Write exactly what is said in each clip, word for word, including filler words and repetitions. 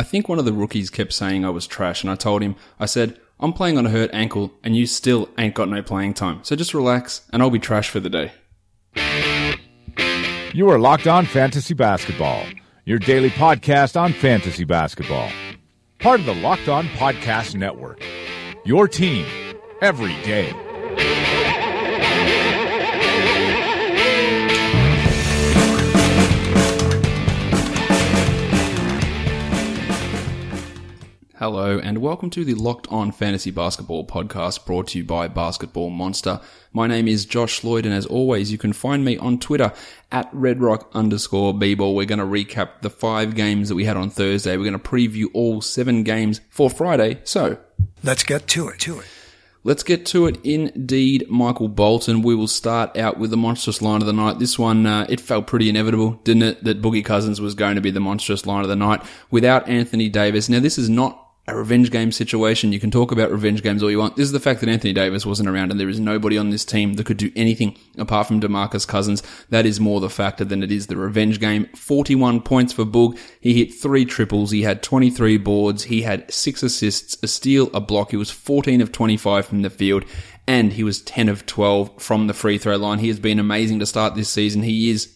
I think one of the rookies kept saying I was trash, and I told him, I said, I'm playing on a hurt ankle, and you still ain't got no playing time. So just relax, and I'll be trash for the day. You are Locked On Fantasy Basketball, your daily podcast on fantasy basketball. Part of the Locked On Podcast Network, your team every day. Hello and welcome to the Locked On Fantasy Basketball podcast brought to you by Basketball Monster. My name is Josh Lloyd, and as always, you can find me on Twitter at redrock underscore bball. We're going to recap the five games that we had on Thursday. We're going to preview all seven games for Friday. So let's get to it. To it. Let's get to it indeed, Michael Bolton. We will start out with the monstrous line of the night. This one, uh, it felt pretty inevitable, didn't it, that Boogie Cousins was going to be the monstrous line of the night without Anthony Davis. Now, this is not a revenge game situation. You can talk about revenge games all you want. This is the fact that Anthony Davis wasn't around and there is nobody on this team that could do anything apart from DeMarcus Cousins. That is more the factor than it is the revenge game. forty-one points for Boog. He hit three triples. He had twenty-three boards. He had six assists, a steal, a block. He was fourteen of twenty-five from the field, and he was ten of twelve from the free throw line. He has been amazing to start this season. He is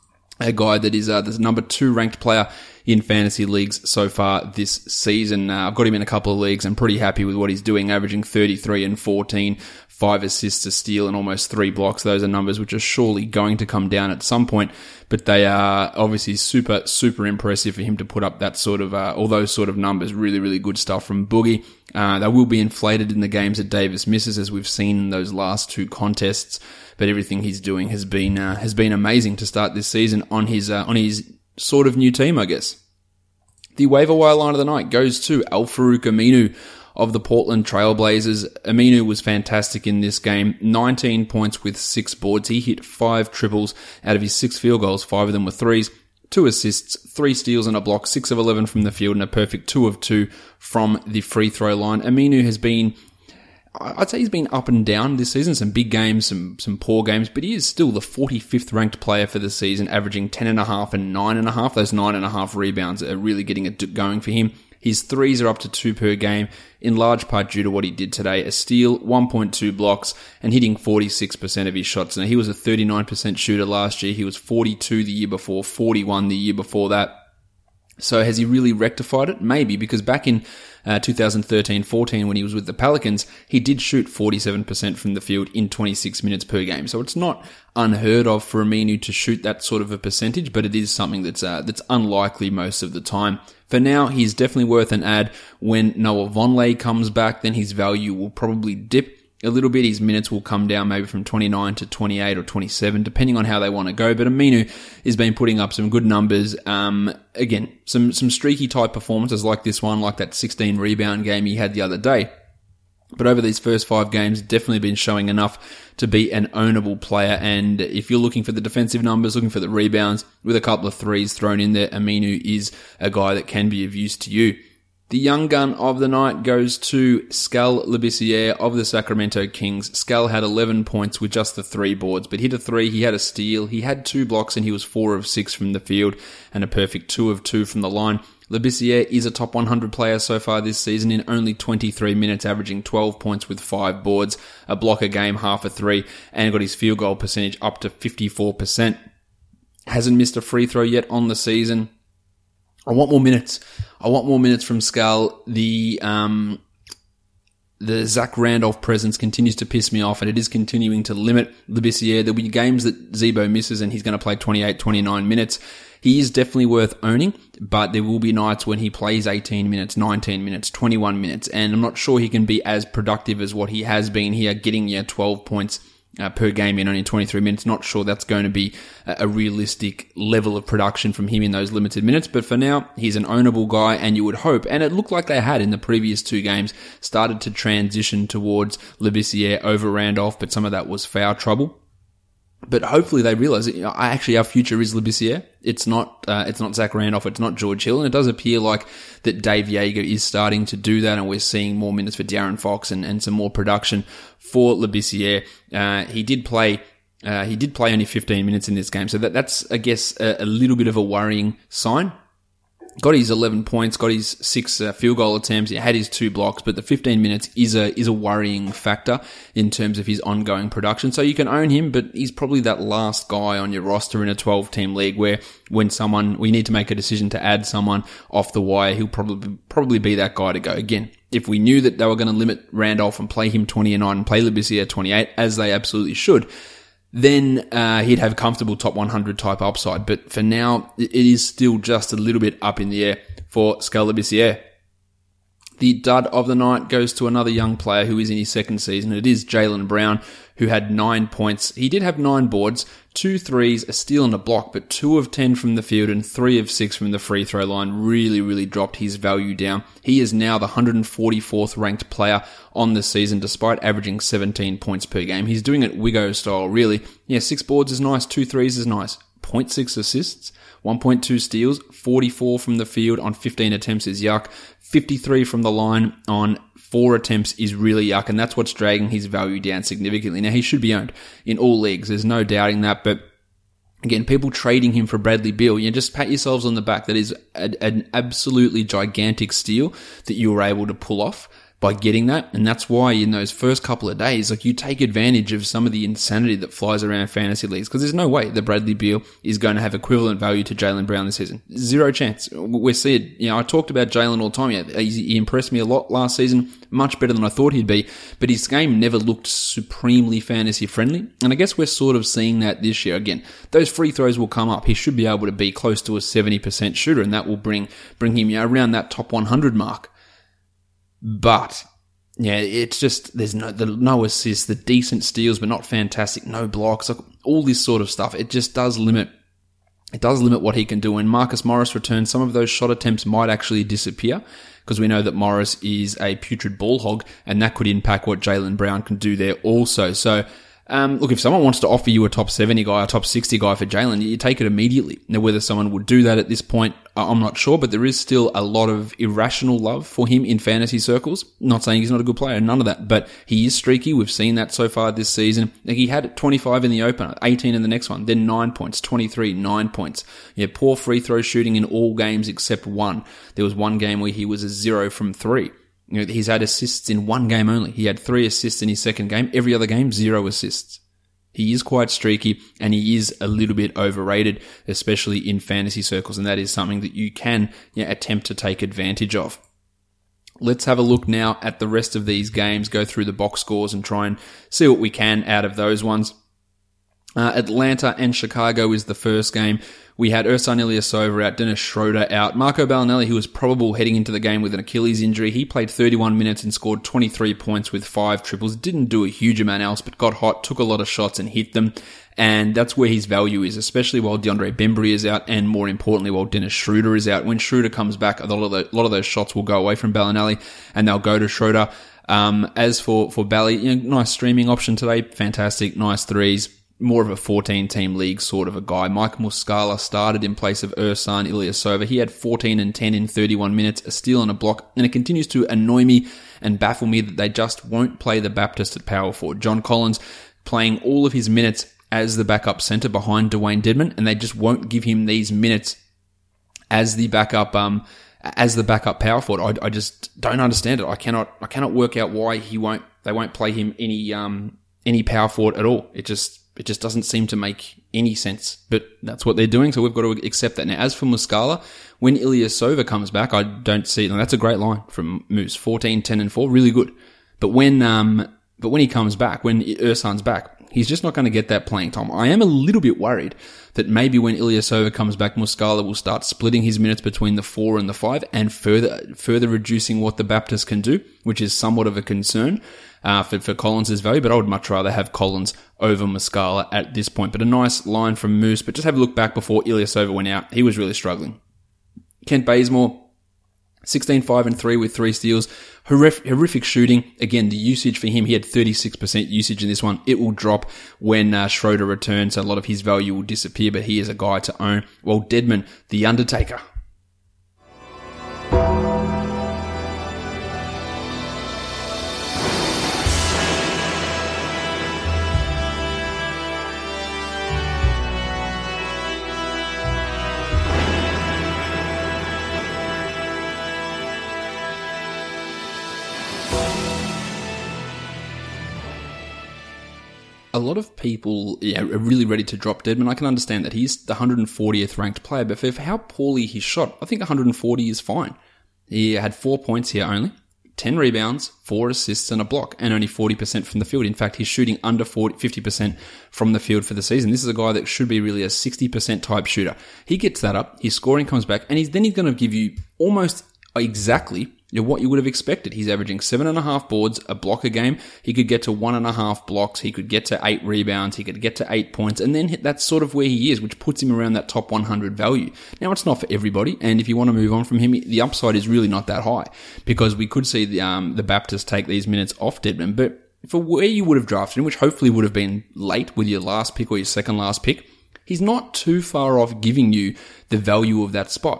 a guy that is uh, the number two ranked player in fantasy leagues so far this season. Uh, I've got him in a couple of leagues. I'm pretty happy with what he's doing, averaging thirty-three and fourteen, five assists, a steal, and almost three blocks. Those are numbers which are surely going to come down at some point, but they are obviously super, super impressive for him to put up that sort of, uh, all those sort of numbers. Really, really good stuff from Boogie. Uh, they will be inflated in the games that Davis misses, as we've seen in those last two contests, but everything he's doing has been, uh, has been amazing to start this season on his, uh, on his sort of new team, I guess. The waiver wire line of the night goes to Al-Farouq Aminu of the Portland Trailblazers. Aminu was fantastic in this game. nineteen points with six boards. He hit five triples out of his six field goals. Five of them were threes. Two assists, three steals and a block, six of eleven from the field, and a perfect two of two from the free throw line. Aminu has been, I'd say he's been up and down this season. Some big games, some some poor games, but he is still the forty-fifth ranked player for the season, averaging ten and a half and nine and a half. Those nine and a half rebounds are really getting it going for him. His threes are up to two per game, in large part due to what he did today. A steal, one point two blocks, and hitting forty-six percent of his shots. Now, he was a thirty-nine percent shooter last year. He was forty-two the year before, forty-one the year before that. So has he really rectified it? Maybe, because back in uh, two thousand thirteen fourteen, when he was with the Pelicans, he did shoot forty-seven percent from the field in twenty-six minutes per game. So it's not unheard of for Aminu to shoot that sort of a percentage, but it is something that's uh, that's unlikely most of the time. For now, he's definitely worth an add. When Noah Vonleh comes back, then his value will probably dip a little bit. His minutes will come down maybe from twenty-nine to twenty-eight or twenty-seven, depending on how they want to go. But Aminu has been putting up some good numbers. Um, again, some, some streaky type performances like this one, like that sixteen rebound game he had the other day. But over these first five games, definitely been showing enough to be an ownable player. And if you're looking for the defensive numbers, looking for the rebounds, with a couple of threes thrown in there, Aminu is a guy that can be of use to you. The young gun of the night goes to Skal Labissiere of the Sacramento Kings. Skal had eleven points with just the three boards, but hit a three, he had a steal, he had two blocks, and he was four of six from the field, and a perfect two of two from the line. Labissiere is a top one hundred player so far this season in only twenty-three minutes, averaging twelve points with five boards, a block a game, half a three, and got his field goal percentage up to fifty-four percent. Hasn't missed a free throw yet on the season. I want more minutes. I want more minutes from Skal. The um, the Zach Randolph presence continues to piss me off, and it is continuing to limit Labissiere. There'll be games that Zebo misses, and he's going to play twenty-eight, twenty-nine minutes. He is definitely worth owning, but there will be nights when he plays eighteen minutes, nineteen minutes, twenty-one minutes, and I'm not sure he can be as productive as what he has been here, getting yeah, twelve points Uh, per game in only twenty-three minutes. Not sure that's going to be a, a realistic level of production from him in those limited minutes, but for now, he's an ownable guy, and you would hope, and it looked like they had in the previous two games, started to transition towards Labissiere over Randolph, but some of that was foul trouble. But hopefully they realize that, you know, actually our future is Labissiere. It's not, uh, it's not Zach Randolph, it's not George Hill, and it does appear like that Dave Yeager is starting to do that, and we're seeing more minutes for De'Aaron Fox and, and some more production for Labissiere. Uh, he did play, uh, he did play only fifteen minutes in this game, so that, that's, I guess, a, a little bit of a worrying sign. got his eleven points, got his six uh, field goal attempts, he had his two blocks, but the fifteen minutes is a is a worrying factor in terms of his ongoing production. So you can own him, but he's probably that last guy on your roster in a twelve-team league where when someone, we need to make a decision to add someone off the wire, he'll probably probably be that guy to go. Again, if we knew that they were going to limit Randolph and play him twenty and nine and play Labissiere at twenty-eight, as they absolutely should, then uh, he'd have comfortable top one hundred type upside. But for now, it is still just a little bit up in the air for Skal Labissiere. The dud of the night goes to another young player who is in his second season. It is Jaylen Brown, who had nine points. He did have nine boards, two threes, a steal and a block, but two of ten from the field and three of six from the free throw line really, really dropped his value down. He is now the one hundred forty-fourth ranked player on the season, despite averaging seventeen points per game. He's doing it Wigo style, really. Yeah, six boards is nice, two threes is nice. zero point six assists, one point two steals, forty-four from the field on fifteen attempts is yuck. fifty-three from the line on four attempts is really yuck, and that's what's dragging his value down significantly. Now, he should be owned in all leagues. There's no doubting that, but again, people trading him for Bradley Beal, you just pat yourselves on the back. That is a, an absolutely gigantic steal that you were able to pull off by getting that. And that's why in those first couple of days, like, you take advantage of some of the insanity that flies around fantasy leagues, because there's no way that Bradley Beal is going to have equivalent value to Jaylen Brown this season. Zero chance. We're seeing, you know, I talked about Jaylen all the time. Yeah, he impressed me a lot last season, much better than I thought he'd be, but his game never looked supremely fantasy friendly. And I guess we're sort of seeing that this year. Again, those free throws will come up. He should be able to be close to a seventy percent shooter, and that will bring, bring him, you know, around that top one hundred mark. But yeah, it's just, there's no, the, no assists, the decent steals, but not fantastic, no blocks, like all this sort of stuff. It just does limit, it does limit what he can do. When Marcus Morris returns, some of those shot attempts might actually disappear, because we know that Morris is a putrid ball hog, and that could impact what Jaylen Brown can do there also. So, Um, look, if someone wants to offer you a top seventy guy, a top sixty guy for Jaylen, you take it immediately. Now, whether someone would do that at this point, I'm not sure, but there is still a lot of irrational love for him in fantasy circles. Not saying he's not a good player, none of that, but he is streaky. We've seen that so far this season. Like, he had twenty-five in the opener, eighteen in the next one, then nine points, twenty-three, nine points. Yeah, poor free throw shooting in all games except one. There was one game where he was a zero from three. You know, he's had assists in one game only. He had three assists in his second game. Every other game, zero assists. He is quite streaky, and he is a little bit overrated, especially in fantasy circles, and that is something that you can, you know, attempt to take advantage of. Let's have a look now at the rest of these games, go through the box scores and try and see what we can out of those ones. Uh, Atlanta and Chicago is the first game. We had Ersan Ilyasova out, Dennis Schroeder out. Marco Bellinelli, who was probable heading into the game with an Achilles injury, he played thirty-one minutes and scored twenty-three points with five triples. Didn't do a huge amount else, but got hot, took a lot of shots and hit them. And that's where his value is, especially while DeAndre Bembry is out, and more importantly, while Dennis Schroeder is out. When Schroeder comes back, a lot of, the, a lot of those shots will go away from Bellinelli, and they'll go to Schroeder. Um, as for, for Bally, you know, nice streaming option today. Fantastic. Nice threes. More of a fourteen-team league sort of a guy. Mike Muscala started in place of Ersan Ilyasova. He had fourteen and ten in thirty-one minutes, a steal and a block, and it continues to annoy me and baffle me that they just won't play the Baptist at power forward. John Collins playing all of his minutes as the backup center behind Dwayne Dedmon, and they just won't give him these minutes as the backup, um, as the backup power forward. I, I just don't understand it. I cannot, I cannot work out why he won't, they won't play him any, um, any power forward at all. It just, It just doesn't seem to make any sense, but that's what they're doing, so we've got to accept that. Now, as for Muscala, when Ilyasova comes back, I don't see, now that's a great line from Moose, fourteen, ten and four, really good. But when, um, but when he comes back, when Ersan's back, he's just not going to get that playing time. I am a little bit worried that maybe when Ilyasova comes back, Muscala will start splitting his minutes between the four and the five and further, further reducing what the Baptists can do, which is somewhat of a concern. Uh, for, for Collins' value, but I would much rather have Collins over Muscala at this point. But a nice line from Moose, but just have a look back before Ilyasova went out. He was really struggling. Kent Bazemore, sixteen, five and three with three steals. Horrific, horrific shooting. Again, the usage for him, he had thirty-six percent usage in this one. It will drop when uh, Schroeder returns, so a lot of his value will disappear, but he is a guy to own. Well, Dedmon, the Undertaker. a lot of people yeah, are really ready to drop Dedmon. I can understand that. He's the one hundred fortieth ranked player, but for how poorly he shot, I think one hundred forty is fine. He had four points here only, ten rebounds, four assists and a block, and only forty percent from the field. In fact, he's shooting under forty, fifty percent from the field for the season. This is a guy that should be really a sixty percent type shooter. He gets that up, his scoring comes back, and he's then he's going to give you almost exactly you know, what you would have expected. He's averaging seven and a half boards, a block a game. He could get to one and a half blocks. He could get to eight rebounds. He could get to eight points. And then that's sort of where he is, which puts him around that top one hundred value. Now, it's not for everybody. And if you want to move on from him, the upside is really not that high because we could see the, um, the Baptists take these minutes off Dedmon. But for where you would have drafted him, which hopefully would have been late with your last pick or your second last pick, he's not too far off giving you the value of that spot.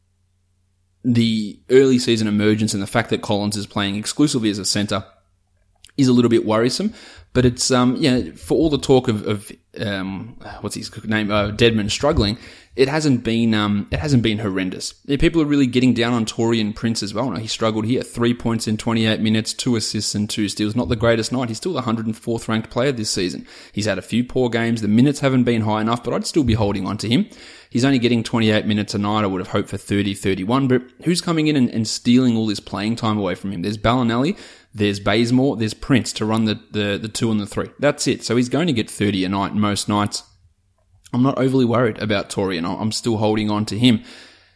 The early season emergence and the fact that Collins is playing exclusively as a center is a little bit worrisome, but it's, um, yeah, for all the talk of, of, um, what's his name, uh, Dedmon struggling, it hasn't been, um, it hasn't been horrendous. Yeah, people are really getting down on Taurean Prince as well. No, he struggled here, three points in twenty-eight minutes, two assists and two steals. Not the greatest night. He's still the one hundred fourth ranked player this season. He's had a few poor games. The minutes haven't been high enough, but I'd still be holding on to him. He's only getting twenty-eight minutes a night. I would have hoped for thirty, thirty-one, but who's coming in and, and stealing all this playing time away from him? There's Bellinelli, there's Bazemore, there's Prince to run the, the, the two and the three. That's it. So he's going to get thirty a night most nights. I'm not overly worried about Taurean. I'm still holding on to him.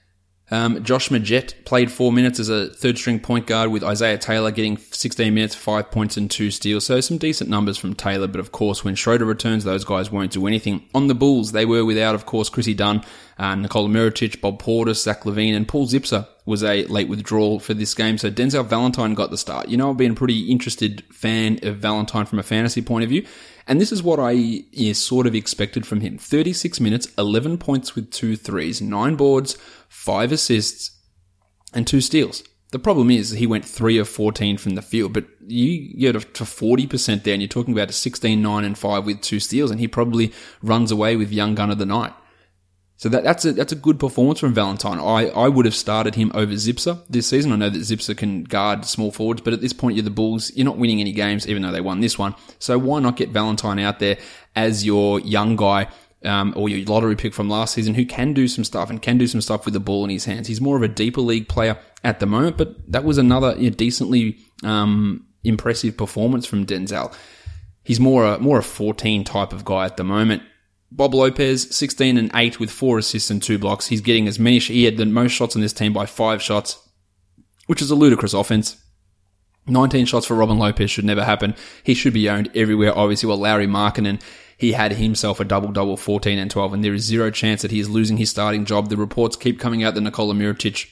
Um, Josh Magette played four minutes as a third-string point guard with Isaiah Taylor getting sixteen minutes, five points and two steals. So some decent numbers from Taylor, but of course when Schroeder returns, those guys won't do anything. On the Bulls, they were without, of course, Chrissy Dunn, uh, Nikola Mirotic, Bob Portis, Zach LaVine, and Paul Zipser was a late withdrawal for this game. So Denzel Valentine got the start. You know, I've been a pretty interested fan of Valentine from a fantasy point of view. And this is what I yeah, sort of expected from him. thirty-six minutes, eleven points with two threes, nine boards, five assists, and two steals. The problem is he went three of fourteen from the field, but you get to forty percent there and you're talking about a sixteen, nine, and five with two steals, and he probably runs away with young gun of the night. So that, that's a that's a good performance from Valentine. I, I would have started him over Zipser this season. I know that Zipser can guard small forwards, but at this point you're the Bulls. You're not winning any games, even though they won this one. So why not get Valentine out there as your young guy um, or your lottery pick from last season who can do some stuff and can do some stuff with the ball in his hands. He's more of a deeper league player at the moment, but that was another you know, decently um, impressive performance from Denzel. He's more a, more a fourteen type of guy at the moment. Bob Lopez, sixteen and eight with four assists and two blocks. He's getting as many, he had the most shots on this team by five shots, which is a ludicrous offense. nineteen shots for Robin Lopez should never happen. He should be owned everywhere. Obviously, well, Lauri Markkanen, he had himself a double-double, fourteen and twelve, and there is zero chance that he is losing his starting job. The reports keep coming out that Nikola Mirotic,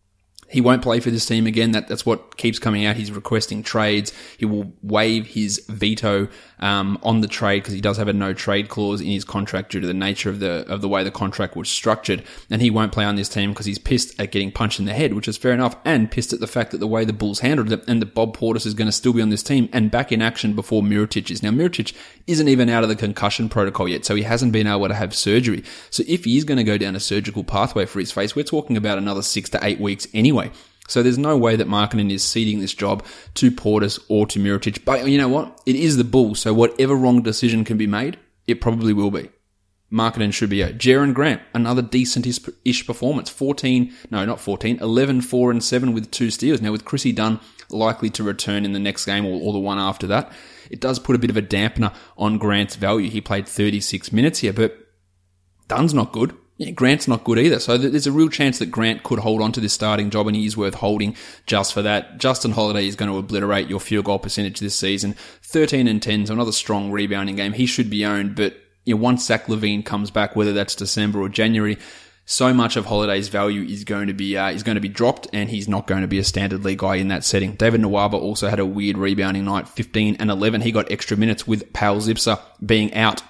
he won't play for this team again. That, that's what keeps coming out. He's requesting trades. He will waive his veto um, on the trade because he does have a no-trade clause in his contract due to the nature of the of the way the contract was structured. And he won't play on this team because he's pissed at getting punched in the head, which is fair enough, and pissed at the fact that the way the Bulls handled it and that Bob Portis is going to still be on this team and back in action before Mirotic is. Now, Mirotic isn't even out of the concussion protocol yet, so he hasn't been able to have surgery. So if he is going to go down a surgical pathway for his face, we're talking about another six to eight weeks anyway. So there's no way that Markkanen is ceding this job to Portis or to Mirotic. But you know what? It is the Bulls, so whatever wrong decision can be made, it probably will be. Markkanen should be out. Jaren Grant, another decent-ish performance. fourteen, no, not fourteen, eleven, four, and seven with two steals. Now with Chrissy Dunn likely to return in the next game or, or the one after that, it does put a bit of a dampener on Grant's value. He played thirty-six minutes here, but Dunn's not good. Yeah, Grant's not good either. So there's a real chance that Grant could hold on to this starting job and he is worth holding just for that. Justin Holiday is going to obliterate your field goal percentage this season. thirteen and ten, so another strong rebounding game. He should be owned, but you know, once Zach LaVine comes back, whether that's December or January, so much of Holiday's value is going to be uh, is going to be dropped, and he's not going to be a standard league guy in that setting. David Nwaba also had a weird rebounding night, fifteen and eleven. He got extra minutes with Paul Zipser being out.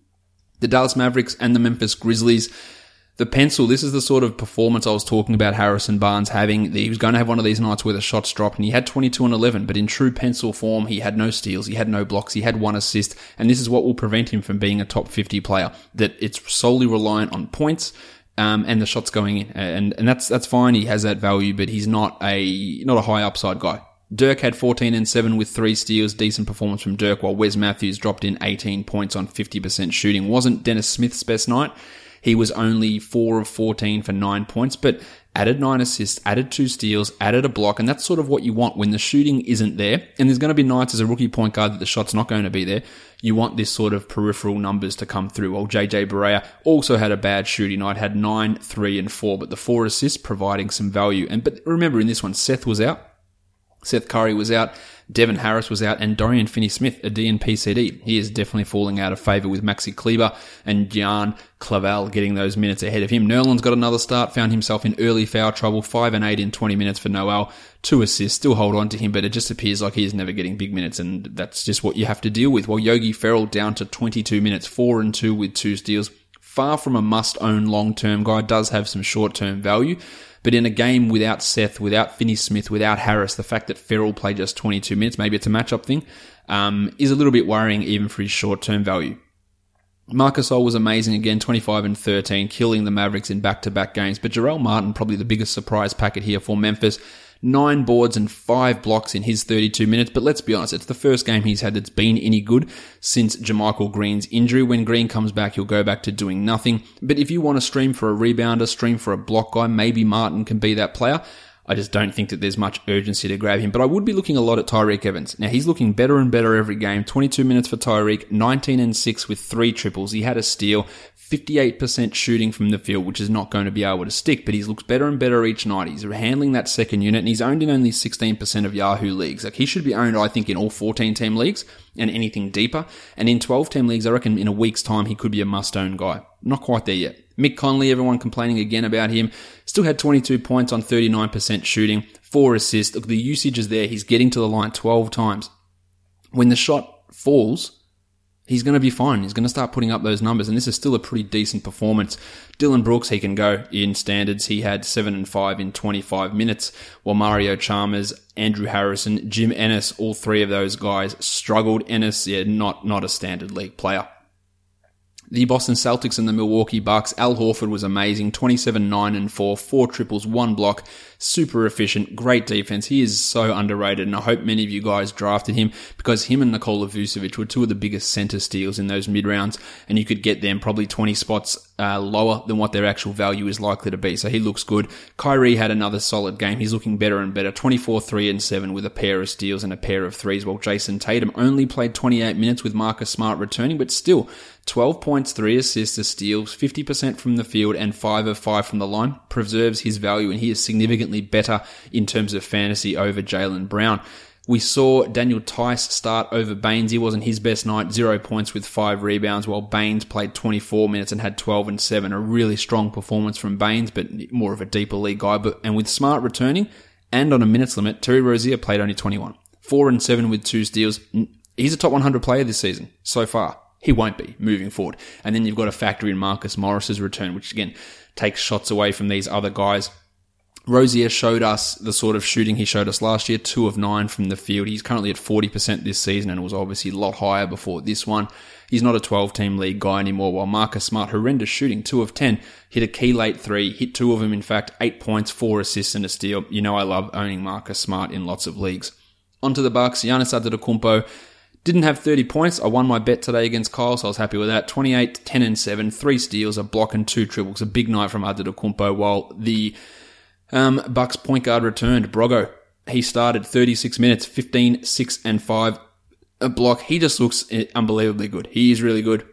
The Dallas Mavericks and the Memphis Grizzlies. The pencil, this is the sort of performance I was talking about Harrison Barnes having. He was going to have one of these nights where the shots dropped, and he had twenty-two and eleven, but in true pencil form, he had no steals, he had no blocks, he had one assist, and this is what will prevent him from being a top fifty player, that it's solely reliant on points um, and the shots going in, and and that's that's fine. He has that value, but he's not a not a high upside guy. Dirk had fourteen and seven with three steals, decent performance from Dirk, while Wes Matthews dropped in eighteen points on fifty percent shooting. Wasn't Dennis Smith's best night. He was only four of fourteen for nine points, but added nine assists, added two steals, added a block, and that's sort of what you want when the shooting isn't there. And there's going to be nights as a rookie point guard that the shot's not going to be there. You want this sort of peripheral numbers to come through. Well, J J Barea also had a bad shooting night, had nine, three, and four, but the four assists providing some value. And but remember, in this one, Seth was out. Seth Curry was out, Devin Harris was out, and Dorian Finney-Smith, a D N P C D. He is definitely falling out of favour with Maxi Kleber and Jan Clavel getting those minutes ahead of him. Nerlens got another start, found himself in early foul trouble, five and eight in twenty minutes for Noel, two assists, still hold on to him, but it just appears like he is never getting big minutes, and that's just what you have to deal with. While Yogi Ferrell down to twenty-two minutes, four and two with two steals. Far from a must-own long-term guy, does have some short-term value. But in a game without Seth, without Finney-Smith, without Harris, the fact that Ferrell played just twenty-two minutes, maybe it's a matchup thing, um, is a little bit worrying even for his short-term value. Marc Gasol was amazing again, twenty-five and thirteen, killing the Mavericks in back-to-back games. But Jarrell Martin, probably the biggest surprise packet here for Memphis. Nine boards and five blocks in his thirty-two minutes. But let's be honest, it's the first game he's had that's been any good since JaMychal Green's injury. When Green comes back, he'll go back to doing nothing. But if you want to stream for a rebounder, stream for a block guy, maybe Martin can be that player. I just don't think that there's much urgency to grab him. But I would be looking a lot at Tyreke Evans. Now, he's looking better and better every game. twenty-two minutes for Tyreke, nineteen and six with three triples. He had a steal, fifty-eight percent shooting from the field, which is not going to be able to stick, but he looks better and better each night. He's handling that second unit, and he's owned in only sixteen percent of Yahoo leagues. Like, he should be owned, I think, in all fourteen-team leagues and anything deeper. And in twelve-team leagues, I reckon in a week's time, he could be a must-own guy. Not quite there yet. Mick Conley, everyone complaining again about him, still had twenty-two points on thirty-nine percent shooting, four assists. Look, the usage is there. He's getting to the line twelve times. When the shot falls, he's going to be fine. He's going to start putting up those numbers, and this is still a pretty decent performance. Dillon Brooks, he can go in standards. He had seven and five in twenty-five minutes, while Mario Chalmers, Andrew Harrison, Jim Ennis, all three of those guys struggled. Ennis, yeah, not, not a standard league player. The Boston Celtics and the Milwaukee Bucks. Al Horford was amazing. twenty-seven, nine, and four. Four triples, one block. Super efficient. Great defense. He is so underrated, and I hope many of you guys drafted him because him and Nikola Vucevic were two of the biggest center steals in those mid-rounds, and you could get them probably twenty spots uh, lower than what their actual value is likely to be. So he looks good. Kyrie had another solid game. He's looking better and better. twenty-four, three, and seven with a pair of steals and a pair of threes, while Jason Tatum only played twenty-eight minutes with Marcus Smart returning, but still twelve points, three assists, a steals, fifty percent from the field, and five of five from the line preserves his value, and he is significantly better in terms of fantasy over Jaylen Brown. We saw Daniel Tice start over Baines. He wasn't his best night, zero points with five rebounds, while Baines played twenty-four minutes and had twelve and seven. A really strong performance from Baines, but more of a deeper league guy. But and with Smart returning and on a minutes limit, Terry Rozier played only twenty-one. four and seven with two steals. He's a top one hundred player this season so far. He won't be moving forward. And then you've got to factor in Marcus Morris's return, which again takes shots away from these other guys. Rozier showed us the sort of shooting he showed us last year, two of nine from the field. He's currently at forty percent this season and was obviously a lot higher before this one. He's not a twelve-team league guy anymore, while Marcus Smart, horrendous shooting, two of ten, hit a key late three, hit two of them, in fact, eight points, four assists and a steal. You know I love owning Marcus Smart in lots of leagues. On to the Bucks. Giannis Antetokounmpo didn't have thirty points. I won my bet today against Kyle, so I was happy with that. twenty-eight, ten and seven, three steals, a block and two triples. A big night from Antetokounmpo, while the um, Bucks point guard returned, Brogo. He started thirty-six minutes, fifteen, six and five, a block. He just looks unbelievably good. He is really good.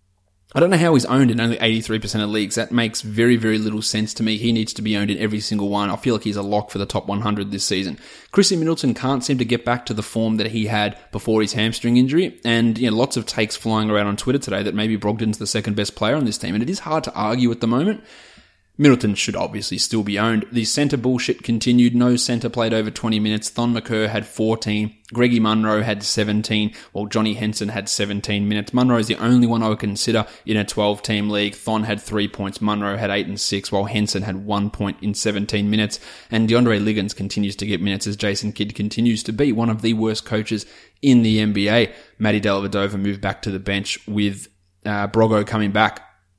I don't know how he's owned in only eighty-three percent of leagues. That makes very, very little sense to me. He needs to be owned in every single one. I feel like he's a lock for the top one hundred this season. Chrissy Middleton can't seem to get back to the form that he had before his hamstring injury. And, you know, lots of takes flying around on Twitter today that maybe Brogdon's the second best player on this team. And it is hard to argue at the moment. Middleton should obviously still be owned. The centre bullshit continued. No centre played over twenty minutes. Thon McCurr had fourteen. Greggy Munro had seventeen, while Johnny Henson had seventeen minutes. Munro is the only one I would consider in a twelve-team league. Thon had three points. Munro had eight and six, while Henson had one point in seventeen minutes. And DeAndre Liggins continues to get minutes as Jason Kidd continues to be one of the worst coaches in the N B A. Matty Dellavedova moved back to the bench with uh, Brogo coming back.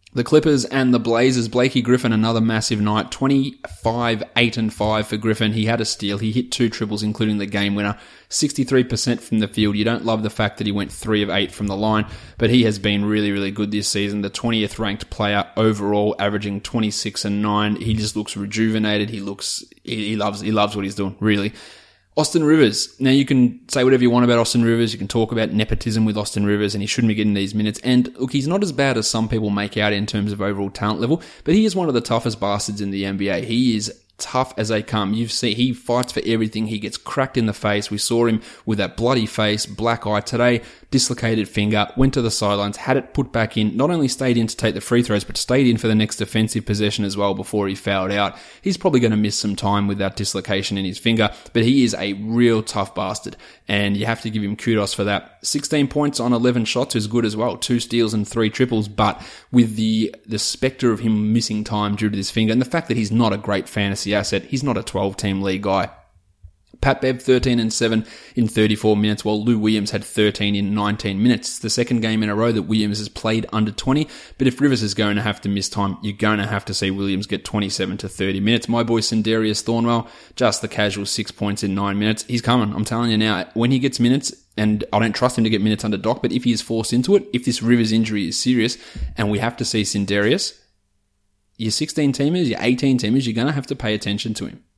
The Clippers and the Blazers, Blakey Griffin, another massive night, twenty-five, eight and five for Griffin. He had a steal. He hit two triples, including the game winner, sixty-three percent from the field. You don't love the fact that he went three of eight from the line, but he has been really, really good this season. The twentieth ranked player overall, averaging twenty-six and nine. He just looks rejuvenated. He looks, he, he loves, he loves what he's doing, really. Austin Rivers. Now, you can say whatever you want about Austin Rivers. You can talk about nepotism with Austin Rivers, and he shouldn't be getting these minutes. And look, he's not as bad as some people make out in terms of overall talent level, but he is one of the toughest bastards in the N B A. He is tough as they come. You've seen he fights for everything. He gets cracked in the face. We saw him with that bloody face, black eye today, dislocated finger, went to the sidelines, had it put back in, not only stayed in to take the free throws, but stayed in for the next defensive possession as well before he fouled out. He's probably going to miss some time with that dislocation in his finger, but he is a real tough bastard, and you have to give him kudos for that. sixteen points on eleven shots is good as well. Two steals and three triples, but with the, the spectre of him missing time due to this finger, and the fact that he's not a great fantasy asset, he's not a twelve-team league guy. Pat Bev, thirteen and seven in thirty-four minutes, while Lou Williams had thirteen in nineteen minutes. It's the second game in a row that Williams has played under twenty, but if Rivers is going to have to miss time, you're going to have to see Williams get twenty-seven to thirty minutes. My boy Sindarius Thornwell, just the casual six points in nine minutes. He's coming, I'm telling you now. When he gets minutes, and I don't trust him to get minutes under Doc, but if he is forced into it, if this Rivers injury is serious, and we have to see Sindarius, your sixteen-teamers, your eighteen-teamers, you're going to have to pay attention to him.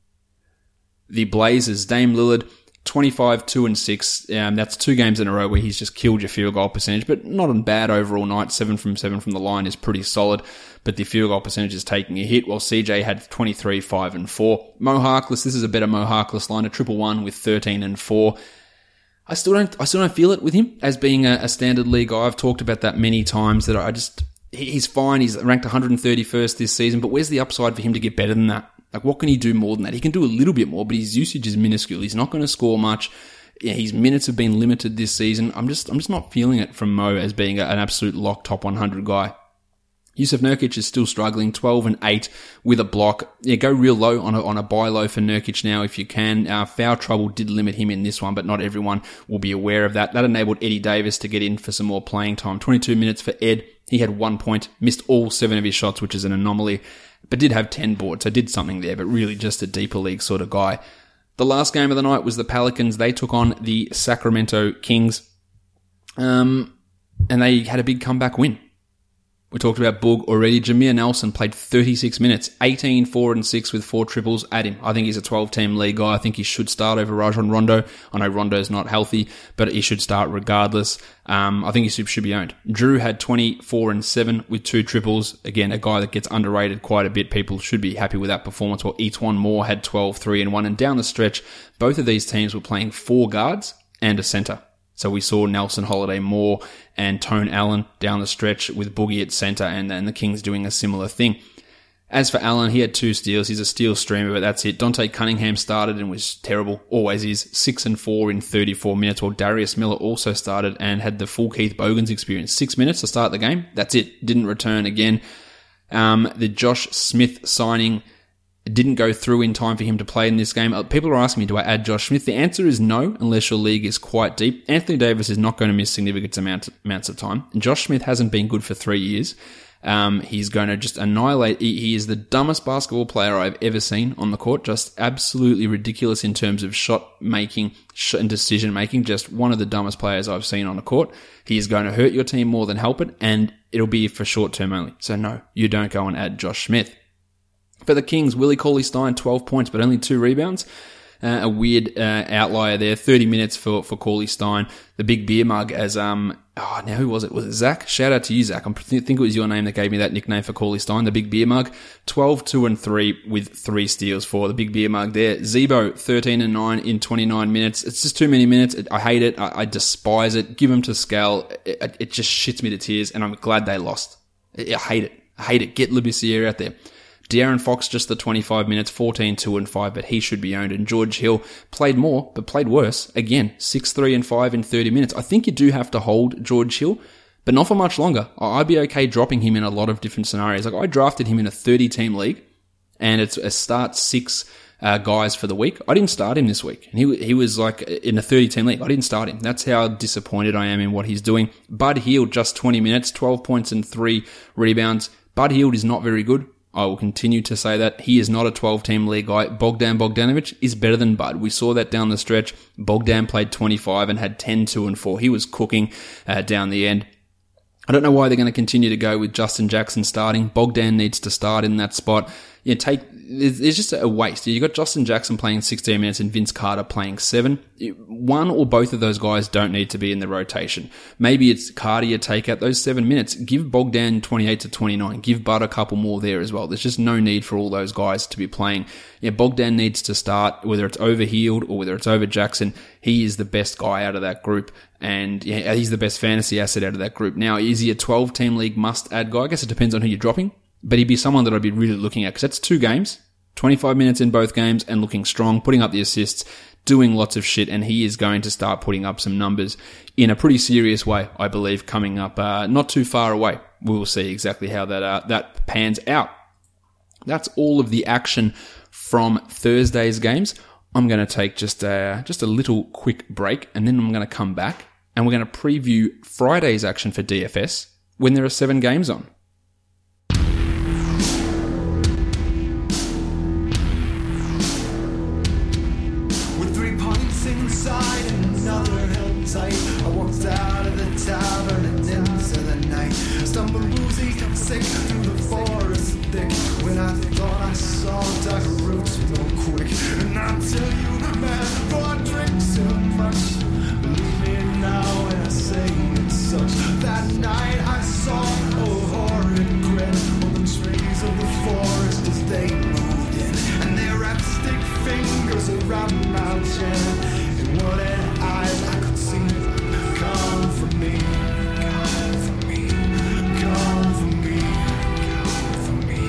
The Blazers, Dame Lillard, twenty-five, two and six. Um, that's two games in a row where he's just killed your field goal percentage, but not a bad overall night. seven from seven from the line is pretty solid, but the field goal percentage is taking a hit, while C J had twenty-three, five and four. Mo Harkless, this is a better Mo Harkless line, a triple one with thirteen and four. I still don't, I still don't feel it with him as being a, a standard league guy. I've talked about that many times that I just, he's fine. He's ranked one hundred thirty-first this season, but where's the upside for him to get better than that? Like, what can he do more than that? He can do a little bit more, but his usage is minuscule. He's not going to score much. Yeah, his minutes have been limited this season. I'm just, I'm just not feeling it from Mo as being a, an absolute lock top one hundred guy. Yusuf Nurkic is still struggling, twelve and eight with a block. Yeah, go real low on a, on a buy low for Nurkic now if you can. Uh, foul trouble did limit him in this one, but not everyone will be aware of that. That enabled Eddie Davis to get in for some more playing time. twenty-two minutes for Ed. He had one point, missed all seven of his shots, which is an anomaly, but did have ten boards, so did something there, but really just a deeper league sort of guy. The last game of the night was the Pelicans. They took on the Sacramento Kings, um, and they had a big comeback win. We talked about Boog already. Jameer Nelson played thirty-six minutes, eighteen, four and six with four triples at him. I think he's a twelve-team league guy. I think he should start over Rajon Rondo. I know Rondo's not healthy, but he should start regardless. Um, I think he should, should be owned. Drew had twenty-four and seven with two triples. Again, a guy that gets underrated quite a bit. People should be happy with that performance. While Etuan Moore had twelve, three and one. And down the stretch, both of these teams were playing four guards and a center. So we saw Nelson, Holiday, Moore, and Tone Allen down the stretch with Boogie at center, and, and the Kings doing a similar thing. As for Allen, he had two steals. He's a steal streamer, but that's it. Dante Cunningham started and was terrible. Always is. Six and four in thirty-four minutes, while Darius Miller also started and had the full Keith Bogans experience. Six minutes to start the game. That's it. Didn't return again. Um, the Josh Smith signing didn't go through in time for him to play in this game. People are asking me, do I add Josh Smith? The answer is no, unless your league is quite deep. Anthony Davis is not going to miss significant amount, amounts of time. And Josh Smith hasn't been good for three years. Um, he's going to just annihilate. He, he is the dumbest basketball player I've ever seen on the court. Just absolutely ridiculous in terms of shot making and decision making. Just one of the dumbest players I've seen on the court. He is going to hurt your team more than help it, and it'll be for short term only. So no, you don't go and add Josh Smith. For the Kings, Willie Cauley-Stein, twelve points, but only two rebounds. Uh, a weird uh, outlier there. thirty minutes for, for Cauley-Stein. The big beer mug as, um, oh, now who was it? Was it Zach? Shout out to you, Zach. I think it was your name that gave me that nickname for Cauley-Stein, the big beer mug. twelve, two and three with three steals for the big beer mug there. Zebo, thirteen and nine in twenty-nine minutes. It's just too many minutes. I hate it. I, I despise it. Give him to Scal. It, it just shits me to tears, and I'm glad they lost. I hate it. I hate it. Get Labissiere out there. De'Aaron Fox, just the twenty-five minutes, fourteen, two and five, but he should be owned. And George Hill played more, but played worse. Again, six, three and five in thirty minutes. I think you do have to hold George Hill, but not for much longer. I'd be okay dropping him in a lot of different scenarios. Like, I drafted him in a thirty-team league, and it's a start six uh, guys for the week. I didn't start him this week. And he, he was like in a thirty-team league. I didn't start him. That's how disappointed I am in what he's doing. Bud Hield, just twenty minutes, twelve points and three rebounds. Bud Hield is not very good. I will continue to say that. He is not a twelve-team league guy. Bogdan Bogdanovic is better than Bud. We saw that down the stretch. Bogdan played twenty-five and had ten, two, and four. He was cooking uh, down the end. I don't know why they're going to continue to go with Justin Jackson starting. Bogdan needs to start in that spot. You know, take it's just a waste. You've got Justin Jackson playing sixteen minutes and Vince Carter playing seven. One or both of those guys don't need to be in the rotation. Maybe it's Carter you take out those seven minutes. Give Bogdan twenty-eight to twenty-nine. Give Bud a couple more there as well. There's just no need for all those guys to be playing. Yeah, Bogdan needs to start, whether it's over Hield or whether it's over Jackson. He is the best guy out of that group, and yeah, he's the best fantasy asset out of that group. Now, is he a twelve-team league must-add guy? I guess it depends on who you're dropping. But he'd be someone that I'd be really looking at because that's two games, twenty-five minutes in both games and looking strong, putting up the assists, doing lots of shit, and he is going to start putting up some numbers in a pretty serious way, I believe, coming up uh, not too far away. We will see exactly how that uh, that pans out. That's all of the action from Thursday's games. I'm going to take just a, just a little quick break, and then I'm going to come back, and we're going to preview Friday's action for D F S when there are seven games on. I walked out of the tavern and into the night. Stumbled woozy, sick through the forest thick. When I thought I saw dark roots real quick. And I tell you, man, boy, I drink too much. Believe me now when I say it sucks. That night I saw a horrid grin on the trees of the forest as they moved in. And they wrapped stick fingers around my chin. And wooden eyes I could see. Come for me, come for me, come for me, come for me.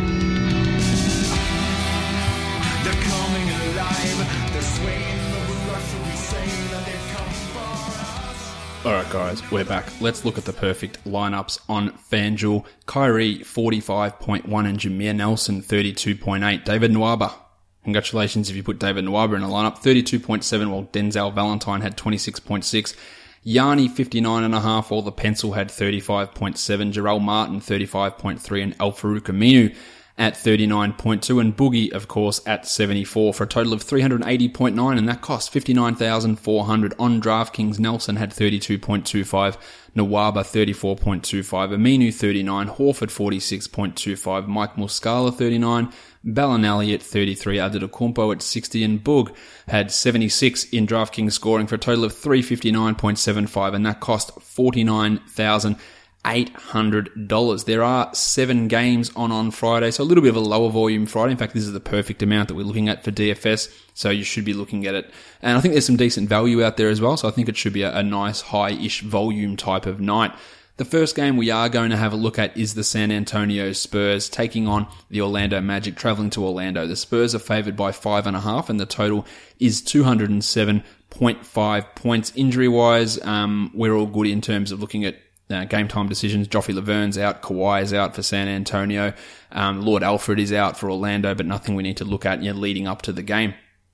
They're coming alive, they're swaying the rush, we say that they've come for us. Alright guys, we're back. Let's look at the perfect lineups on FanDuel. Kyrie, forty-five point one and Jameer Nelson, thirty-two point eight. David Nwaba, congratulations if you put David Nwaba in a lineup, thirty-two point seven, while Denzel Valentine had twenty-six point six. Yanni, fifty-nine point five, while the pencil had thirty-five point seven. Jarrell Martin, thirty-five point three, and Al-Farouq Aminu at thirty-nine point two. And Boogie, of course, at seventy-four for a total of three hundred eighty point nine, and that cost fifty-nine thousand four hundred. On DraftKings, Nelson had thirty-two point two five, Nwaba thirty-four point two five, Aminu thirty-nine, Horford forty-six point two five, Mike Muscala thirty-nine, Bellinelli at thirty-three, Antetokounmpo at sixty, and Boog had seventy-six in DraftKings scoring for a total of three fifty-nine point seven five, and that cost forty-nine thousand eight hundred dollars. There are seven games on on Friday, so a little bit of a lower volume Friday. In fact, this is the perfect amount that we're looking at for D F S, so you should be looking at it. And I think there's some decent value out there as well, so I think it should be a, a nice high-ish volume type of night. The first game we are going to have a look at is the San Antonio Spurs taking on the Orlando Magic, traveling to Orlando. The Spurs are favored by five and a half, and the total is two hundred seven point five points. Injury-wise, um, we're all good in terms of looking at uh, game time decisions. Joffrey Laverne's out, Kawhi is out for San Antonio, um, Lord Alfred is out for Orlando, but nothing we need to look at, you know, leading up to the game.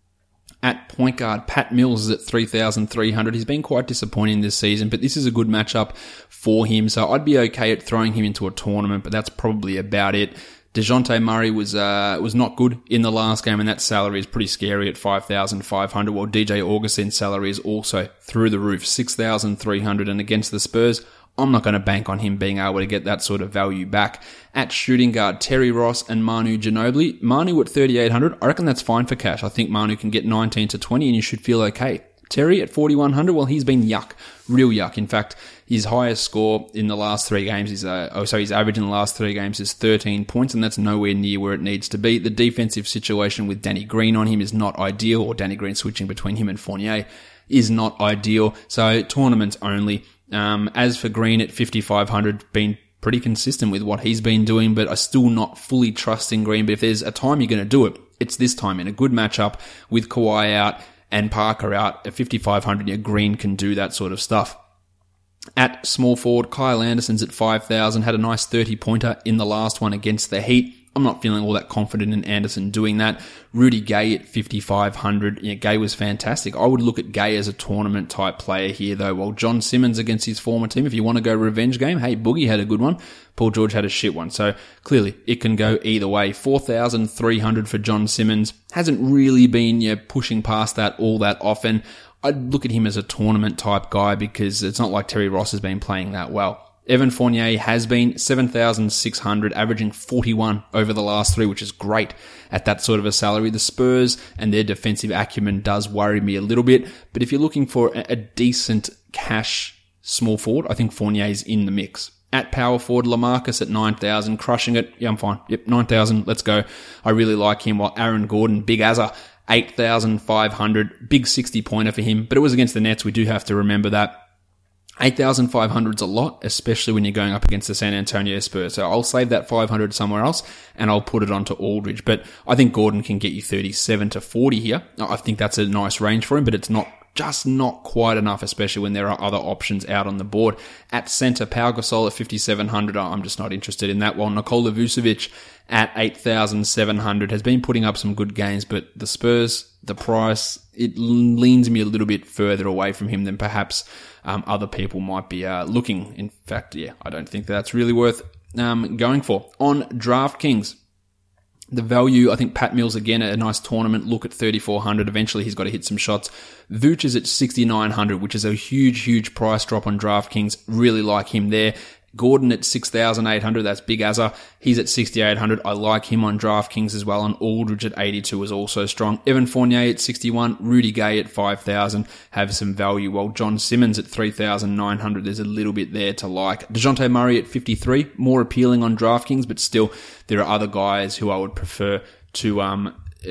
At point guard, Pat Mills is at three thousand three hundred. He's been quite disappointing this season, but this is a good matchup for him. So I'd be okay at throwing him into a tournament, but that's probably about it. DeJounte Murray was uh, was not good in the last game, and that salary is pretty scary at five thousand five hundred, while D J Augustin's salary is also through the roof, six thousand three hundred. And against the Spurs, I'm not going to bank on him being able to get that sort of value back. At shooting guard, Terry Ross and Manu Ginobili. Manu at thirty-eight hundred, I reckon that's fine for cash. I think Manu can get nineteen to twenty and you should feel okay. Terry at forty-one hundred, well, he's been yuck. Real yuck. In fact, his highest score in the last three games is, uh, oh, sorry, his average in the last three games is thirteen points, and that's nowhere near where it needs to be. The defensive situation with Danny Green on him is not ideal, or Danny Green switching between him and Fournier is not ideal. So tournaments only. Um, as for Green at fifty-five hundred, been pretty consistent with what he's been doing, but I still not fully trusting Green. But if there's a time you're going to do it, it's this time in a good matchup with Kawhi out and Parker out. At fifty-five hundred, yeah, Green can do that sort of stuff. At small forward, Kyle Anderson's at five thousand, had a nice thirty-pointer in the last one against the Heat. I'm not feeling all that confident in Anderson doing that. Rudy Gay at fifty-five hundred. Yeah, Gay was fantastic. I would look at Gay as a tournament type player here though. While John Simmons against his former team, if you want to go revenge game, hey, Boogie had a good one. Paul George had a shit one. So clearly it can go either way. four thousand three hundred for John Simmons. Hasn't really been, you know, pushing past that all that often. I'd look at him as a tournament type guy because it's not like Terry Ross has been playing that well. Evan Fournier has been seven thousand six hundred, averaging forty-one over the last three, which is great at that sort of a salary. The Spurs and their defensive acumen does worry me a little bit, but if you're looking for a, a decent cash small forward, I think Fournier's in the mix. At power forward, LaMarcus at nine thousand, crushing it. Yeah, I'm fine. Yep, nine thousand, let's go. I really like him, while Aaron Gordon, Big Azza, eight thousand five hundred, big sixty-pointer for him, but it was against the Nets. We do have to remember that. eight thousand five hundred is a lot, especially when you're going up against the San Antonio Spurs. So I'll save that five hundred somewhere else and I'll put it onto Aldridge. But I think Gordon can get you thirty-seven to forty here. I think that's a nice range for him, but it's not just not quite enough, especially when there are other options out on the board. At center, Pau Gasol at fifty-seven hundred. I'm just not interested in that one. Nikola Vucevic at eight thousand seven hundred has been putting up some good games, but the Spurs, the price, it leans me a little bit further away from him than perhaps um, other people might be uh, looking. In fact, yeah, I don't think that's really worth um, going for. On DraftKings, the value, I think Pat Mills, again, a nice tournament look at thirty-four hundred. Eventually, he's got to hit some shots. Vooch is at sixty-nine hundred, which is a huge, huge price drop on DraftKings. Really like him there. Gordon at six thousand eight hundred, that's Big Azza. He's at sixty-eight hundred. I like him on DraftKings as well. And Aldridge at eighty-two is also strong. Evan Fournier at sixty-one. Rudy Gay at five thousand have some value. While John Simmons at three thousand nine hundred, there's a little bit there to like. DeJounte Murray at fifty-three, more appealing on DraftKings, but still there are other guys who I would prefer to um uh,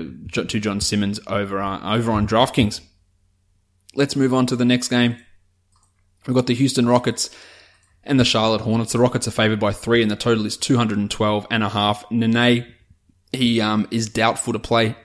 to John Simmons over uh, over on DraftKings. Let's move on to the next game. We've got the Houston Rockets and the Charlotte Hornets. The Rockets are favored by three, and the total is two hundred twelve and a half. Nene, he um, is doubtful to play.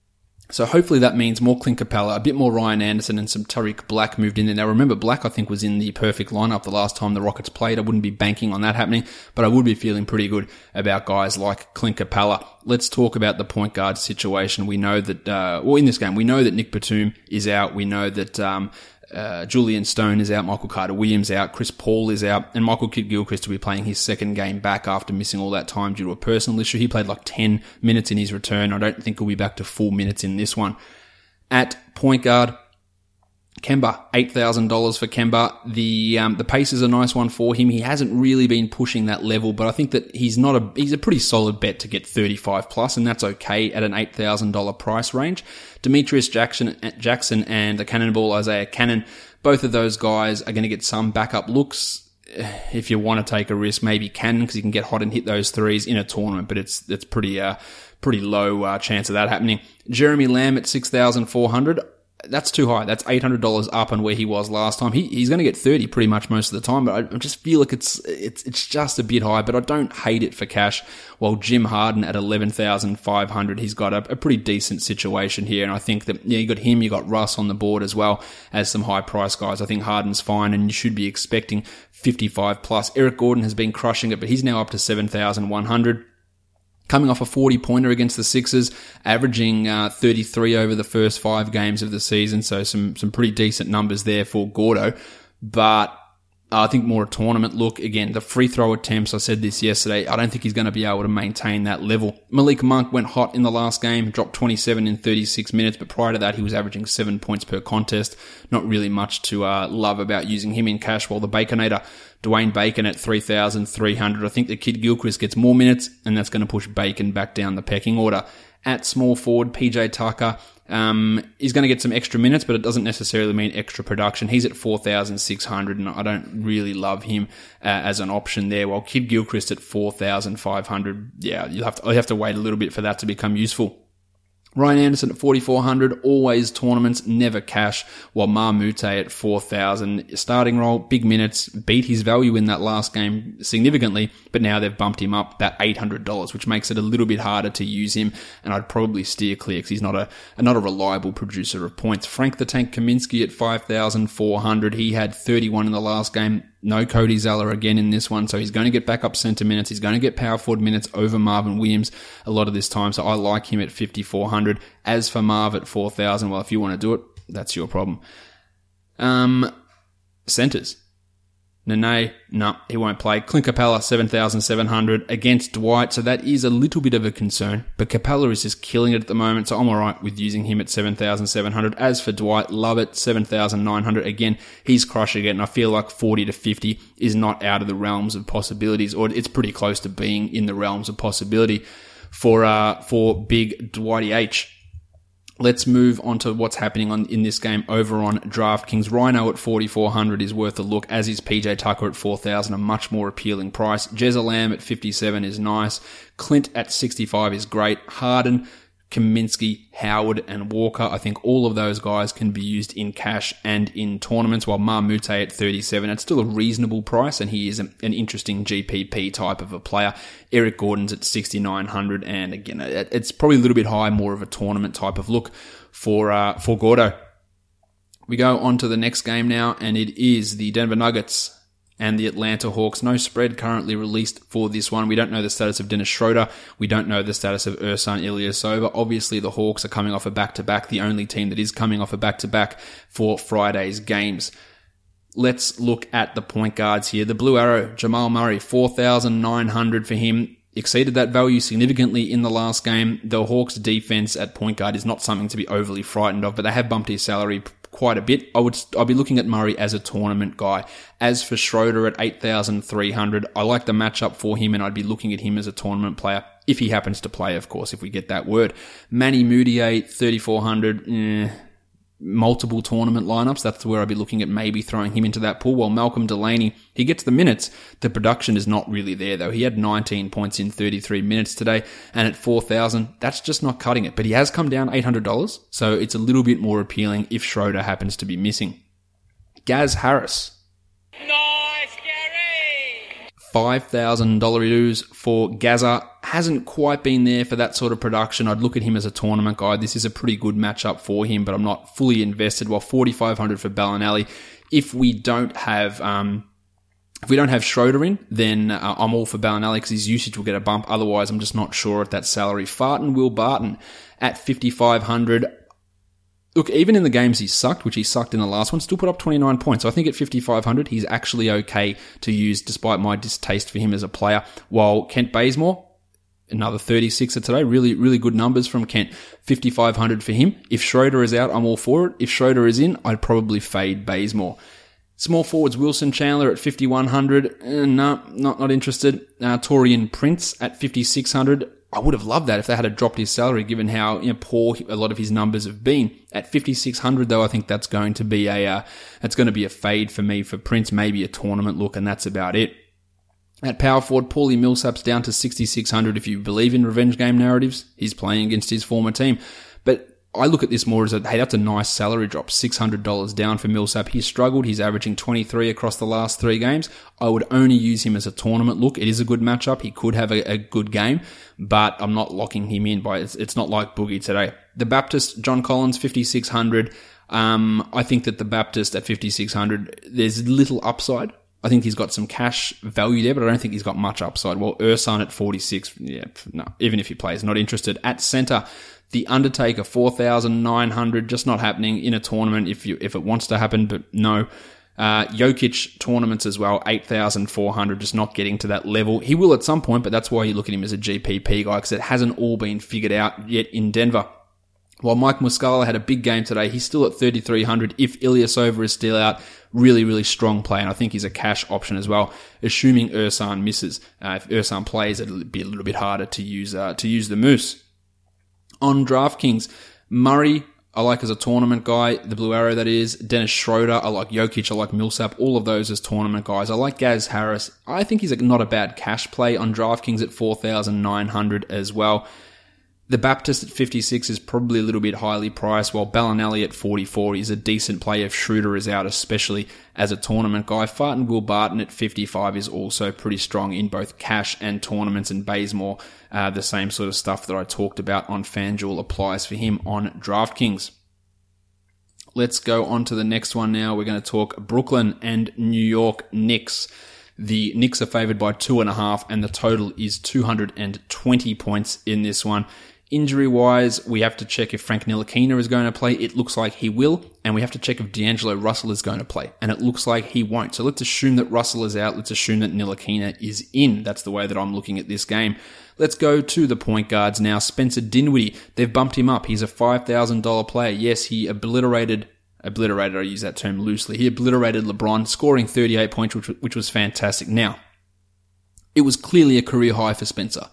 So hopefully that means more Clint Capella, a bit more Ryan Anderson, and some Tariq Black moved in there. Now remember, Black I think was in the perfect lineup the last time the Rockets played. I wouldn't be banking on that happening, but I would be feeling pretty good about guys like Clint Capella. Let's talk about the point guard situation. We know that, uh, well in this game, we know that Nick Batum is out. We know that, um, Uh, Julian Stone is out, Michael Carter-Williams out, Chris Paul is out, and Michael Kidd-Gilchrist will be playing his second game back after missing all that time due to a personal issue. He played like ten minutes in his return. I don't think he'll be back to full minutes in this one. At point guard, Kemba, eight thousand dollars for Kemba. The um, the pace is a nice one for him. He hasn't really been pushing that level, but I think that he's not a he's a pretty solid bet to get thirty-five plus, and that's okay at an eight thousand dollars price range. Demetrius Jackson, Jackson and the Cannonball Isaiah Cannon, both of those guys are going to get some backup looks. If you want to take a risk, maybe Cannon, because he can get hot and hit those threes in a tournament, but it's it's pretty uh pretty low uh, chance of that happening. Jeremy Lamb at six thousand four hundred. That's too high. That's eight hundred dollars up on where he was last time. He, he's going to get thirty pretty much most of the time, but I, I just feel like it's, it's, it's just a bit high, but I don't hate it for cash. While Jim Harden at eleven thousand five hundred, he's got a, a pretty decent situation here. And I think that, yeah, you got him, you got Russ on the board as well as some high price guys. I think Harden's fine and you should be expecting fifty-five plus. Eric Gordon has been crushing it, but he's now up to seven thousand one hundred. Coming off a forty-pointer against the Sixers, averaging uh, thirty-three over the first five games of the season, so some some pretty decent numbers there for Gordo. But uh, I think more a tournament look. Again, the free throw attempts, I said this yesterday, I don't think he's going to be able to maintain that level. Malik Monk went hot in the last game, dropped twenty-seven in thirty-six minutes, but prior to that he was averaging seven points per contest. Not really much to uh, love about using him in cash, while the Baconator, Dwayne Bacon at three thousand three hundred. I think that Kidd-Gilchrist gets more minutes, and that's going to push Bacon back down the pecking order. At small forward, P J Tucker, um, he's going to get some extra minutes, but it doesn't necessarily mean extra production. He's at four thousand six hundred, and I don't really love him uh, as an option there. While Kidd-Gilchrist at four thousand five hundred, yeah, you'll have to, you'll have to wait a little bit for that to become useful. Ryan Anderson at forty-four hundred, always tournaments, never cash, while Marmute at four thousand. Starting role, big minutes, beat his value in that last game significantly, but now they've bumped him up that eight hundred dollars, which makes it a little bit harder to use him, and I'd probably steer clear because he's not a, not a reliable producer of points. Frank the Tank Kaminsky at five thousand four hundred, he had thirty-one in the last game. No Cody Zeller again in this one, so he's going to get back up centre minutes. He's going to get power forward minutes over Marvin Williams a lot of this time, so I like him at fifty-four hundred. As for Marv at four thousand, well, if you want to do it, that's your problem. Um, centres. Nene, no, he won't play. Clint Capella, seven thousand seven hundred against Dwight, so that is a little bit of a concern. But Capella is just killing it at the moment, so I'm alright with using him at seven thousand seven hundred. As for Dwight, love it, seven thousand nine hundred. Again, he's crushing it, and I feel like forty to fifty is not out of the realms of possibilities, or it's pretty close to being in the realms of possibility for, uh, for big Dwighty H. Let's move on to what's happening on in this game over on DraftKings. Rhino at forty-four hundred is worth a look, as is P J Tucker at four thousand, a much more appealing price. Jezza Lamb at fifty-seven is nice. Clint at sixty-five is great. Harden, Kaminsky, Howard, and Walker, I think all of those guys can be used in cash and in tournaments, while Marmute at thirty-seven, it's still a reasonable price, and he is an interesting G P P type of a player. Eric Gordon's at sixty-nine hundred, and again, it's probably a little bit high, more of a tournament type of look for uh, for Gordo. We go on to the next game now, and it is the Denver Nuggets and the Atlanta Hawks. No spread currently released for this one. We don't know the status of Dennis Schroeder. We don't know the status of Ersan Ilyasova. Obviously, the Hawks are coming off a back-to-back, the only team that is coming off a back-to-back for Friday's games. Let's look at the point guards here. The Blue Arrow, Jamal Murray, four thousand nine hundred for him. Exceeded that value significantly in the last game. The Hawks' defense at point guard is not something to be overly frightened of, but they have bumped his salary quite a bit. I would, I'll be looking at Murray as a tournament guy. As for Schroeder at eight thousand three hundred, I like the matchup for him, and I'd be looking at him as a tournament player if he happens to play, of course, if we get that word. Manny Mudiay, thirty-four hundred, eh, multiple tournament lineups. That's where I'd be looking at maybe throwing him into that pool. While Malcolm Delaney, he gets the minutes. The production is not really there, though. He had nineteen points in thirty-three minutes today, and at four thousand, that's just not cutting it. But he has come down eight hundred dollars, so it's a little bit more appealing if Schroeder happens to be missing. Gaz Harris. Nice, Gary! five thousand dollars for Gaza. Hasn't quite been there for that sort of production. I'd look at him as a tournament guy. This is a pretty good matchup for him, but I'm not fully invested. While forty-five hundred for Bellinelli. If we don't have, um, if we don't have Schroeder in, then uh, I'm all for Bellinelli because his usage will get a bump. Otherwise, I'm just not sure at that salary. Farton Will Barton at fifty-five hundred. Look, even in the games he sucked, which he sucked in the last one, still put up twenty-nine points. So I think at fifty-five hundred, he's actually okay to use despite my distaste for him as a player. While Kent Bazemore, another thirty-sixer today. Really, really good numbers from Kent. fifty-five hundred for him. If Schroeder is out, I'm all for it. If Schroeder is in, I'd probably fade Bazemore. Small forwards, Wilson Chandler at fifty-one hundred. Uh, no, not, not interested. Uh, Taurean Prince at fifty-six hundred. I would have loved that if they had dropped his salary, given how you know, poor a lot of his numbers have been. At fifty-six hundred, though, I think that's going to be a uh, that's going to be a fade for me for Prince. Maybe a tournament look, and that's about it. At power forward, Paulie Millsap's down to sixty-six hundred. If you believe in revenge game narratives, he's playing against his former team. But I look at this more as a, hey, that's a nice salary drop. six hundred dollars down for Millsap. He's struggled. He's averaging twenty-three across the last three games. I would only use him as a tournament look. It is a good matchup. He could have a, a good game, but I'm not locking him in. By it's, it's not like Boogie today. The Baptist, John Collins, fifty-six hundred. Um, I think that the Baptist at fifty-six hundred, there's little upside. I think he's got some cash value there, but I don't think he's got much upside. Well, Ersan at forty-six, yeah, no, even if he plays, not interested. At center, The Undertaker, four thousand nine hundred, just not happening in a tournament if you if it wants to happen, but no. Uh, Jokic tournaments as well, eight thousand four hundred, just not getting to that level. He will at some point, but that's why you look at him as a G P P guy, because it hasn't all been figured out yet in Denver. While Mike Muscala had a big game today, he's still at thirty-three hundred. If Ilyasova is still out, really, really strong play, and I think he's a cash option as well, assuming Ersan misses. Uh, if Ersan plays, it'll be a little bit harder to use uh, to use the Moose. On DraftKings, Murray, I like as a tournament guy, the Blue Arrow that is. Dennis Schroeder, I like Jokic, I like Millsap, all of those as tournament guys. I like Gaz Harris. I think he's a, not a bad cash play on DraftKings at four thousand nine hundred as well. The Baptist at fifty-six is probably a little bit highly priced, while Bellinelli at forty-four is a decent play if Schroeder is out, especially as a tournament guy. Farton Will Barton at fifty-five is also pretty strong in both cash and tournaments, and Bazemore, uh, the same sort of stuff that I talked about on FanDuel applies for him on DraftKings. Let's go on to the next one now. We're going to talk Brooklyn and New York Knicks. The Knicks are favored by two and a half, and the total is two hundred twenty points in this one. Injury-wise, we have to check if Frank Ntilikina is going to play. It looks like he will. And we have to check if D'Angelo Russell is going to play. And it looks like he won't. So let's assume that Russell is out. Let's assume that Ntilikina is in. That's the way that I'm looking at this game. Let's go to the point guards now. Spencer Dinwiddie, they've bumped him up. He's a five thousand dollars player. Yes, he obliterated, obliterated, I use that term loosely. He obliterated LeBron, scoring thirty-eight points, which, which was fantastic. Now, it was clearly a career high for Spencer.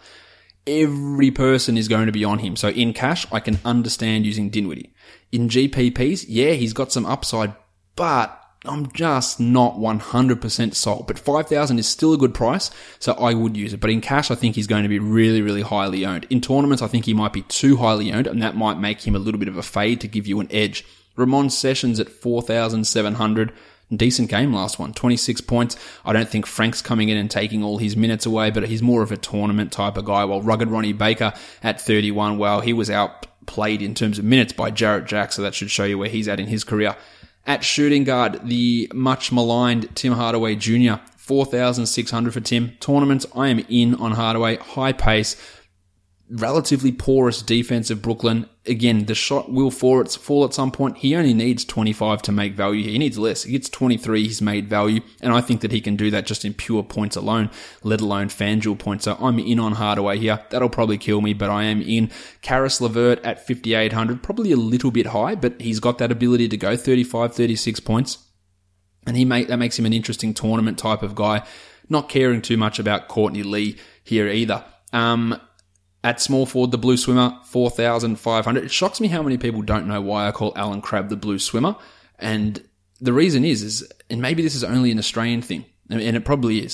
Every person is going to be on him. So in cash, I can understand using Dinwiddie. In G P Ps, yeah, he's got some upside, but I'm just not one hundred percent sold. But five thousand is still a good price, so I would use it. But in cash, I think he's going to be really, really highly owned. In tournaments, I think he might be too highly owned, and that might make him a little bit of a fade to give you an edge. Ramon Sessions at four thousand seven hundred. Decent game last one, twenty-six points. I don't think Frank's coming in and taking all his minutes away, but he's more of a tournament type of guy. While Rugged Ronnie Baker at thirty-one, well, he was outplayed in terms of minutes by Jarrett Jack, so that should show you where he's at in his career. At shooting guard, the much maligned Tim Hardaway Junior, four thousand six hundred for Tim. Tournaments, I am in on Hardaway. High pace, relatively porous defense of Brooklyn. Again, the shot will fall at some point. He only needs twenty-five to make value. He needs less. He gets twenty-three, he's made value. And I think that he can do that just in pure points alone, let alone FanDuel points. So I'm in on Hardaway here. That'll probably kill me, but I am in. Karis LeVert at fifty-eight hundred, probably a little bit high, but he's got that ability to go thirty-five, thirty-six points. And he make, that makes him an interesting tournament type of guy. Not caring too much about Courtney Lee here either. Um, At small forward, the Blue Swimmer, four thousand five hundred. It shocks me how many people don't know why I call Alan Crabb the Blue Swimmer. And the reason is, is, and maybe this is only an Australian thing, and it probably is.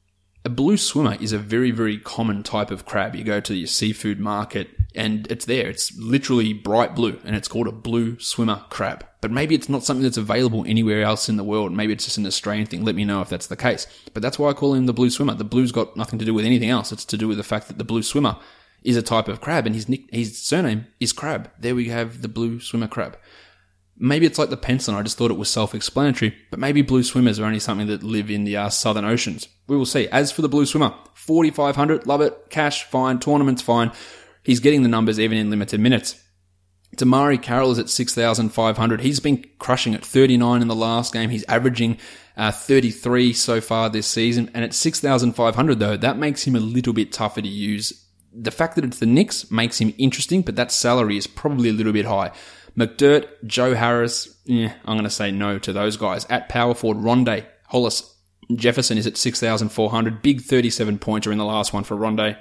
A blue swimmer is a very, very common type of crab. You go to your seafood market and it's there. It's literally bright blue and it's called a blue swimmer crab. But maybe it's not something that's available anywhere else in the world. Maybe it's just an Australian thing. Let me know if that's the case. But that's why I call him the blue swimmer. The blue's got nothing to do with anything else. It's to do with the fact that the blue swimmer is a type of crab and his nick, his surname is Crab. There we have the blue swimmer crab. Maybe it's like the pencil. I just thought it was self-explanatory, but maybe blue swimmers are only something that live in the uh, southern oceans. We will see. As for the blue swimmer, forty-five hundred, love it. Cash, fine. Tournaments, fine. He's getting the numbers even in limited minutes. Damari Carroll is at six thousand five hundred. He's been crushing it. thirty-nine in the last game. He's averaging uh, thirty-three so far this season. And at six thousand five hundred though, that makes him a little bit tougher to use. The fact that it's the Knicks makes him interesting, but that salary is probably a little bit high. McDirt, Joe Harris, eh, I'm going to say no to those guys. At power forward, Rondé Hollis Jefferson is at six thousand four hundred. Big thirty-seven pointer in the last one for Rondé.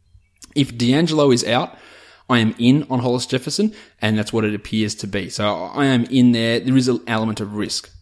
If D'Angelo is out, I am in on Hollis Jefferson, and that's what it appears to be. So I am in there. There is an element of risk.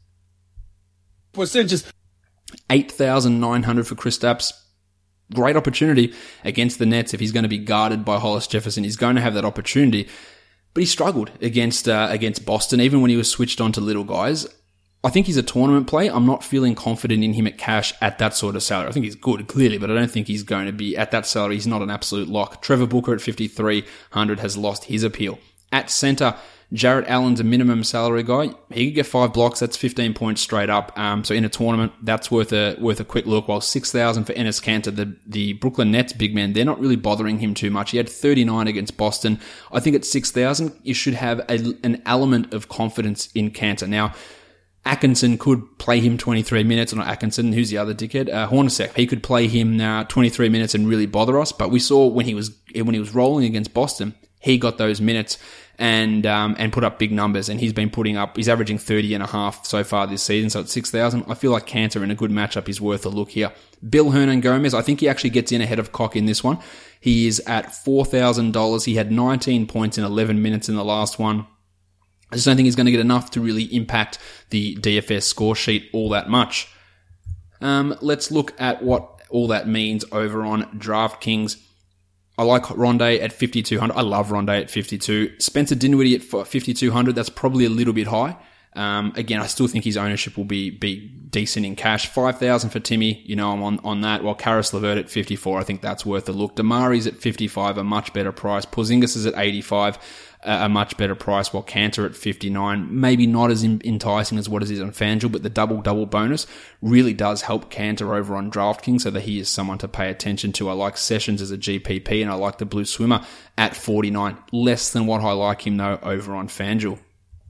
Percentages. eight thousand nine hundred for Kristaps. Great opportunity against the Nets. If he's going to be guarded by Hollis Jefferson, he's going to have that opportunity. But he struggled against uh, against Boston, even when he was switched on to little guys. I think he's a tournament play. I'm not feeling confident in him at cash at that sort of salary. I think he's good, clearly, but I don't think he's going to be at that salary. He's not an absolute lock. Trevor Booker at fifty-three hundred has lost his appeal. At center, Jarrett Allen's a minimum salary guy. He could get five blocks. That's fifteen points straight up. Um, so in a tournament, that's worth a worth a quick look. While six thousand for Enes Kanter, the the Brooklyn Nets big man, they're not really bothering him too much. He had thirty-nine against Boston. I think at six thousand, you should have a, an element of confidence in Kanter. Now, Atkinson could play him twenty-three minutes, or not Atkinson, who's the other dickhead? Uh, Hornacek. He could play him uh, twenty-three minutes and really bother us. But we saw when he was when he was rolling against Boston, he got those minutes and um, and put up big numbers. And he's been putting up, he's averaging thirty and a half so far this season. So at six thousand, I feel like Kanter in a good matchup is worth a look here. Bill Hernan-Gomez, I think he actually gets in ahead of Cock in this one. He is at four thousand dollars. He had nineteen points in eleven minutes in the last one. I just don't think he's going to get enough to really impact the D F S score sheet all that much. Um, let's look at what all that means over on DraftKings. I like Rondé at fifty-two hundred. I love Rondé at fifty-two. Spencer Dinwiddie at fifty-two hundred. That's probably a little bit high. Um, again, I still think his ownership will be, be decent in cash. five thousand for Timmy. You know, I'm on, on that. While Karis LeVert at fifty-four, I think that's worth a look. Damari's at fifty-five, a much better price. Porzingis is at eighty-five. a, a much better price, while Cantor at fifty-nine, maybe not as in, enticing as what it is on FanDuel, but the double-double bonus really does help Cantor over on DraftKings, so that he is someone to pay attention to. I like Sessions as a G P P, and I like the Blue Swimmer at forty-nine. Less than what I like him, though, over on FanDuel.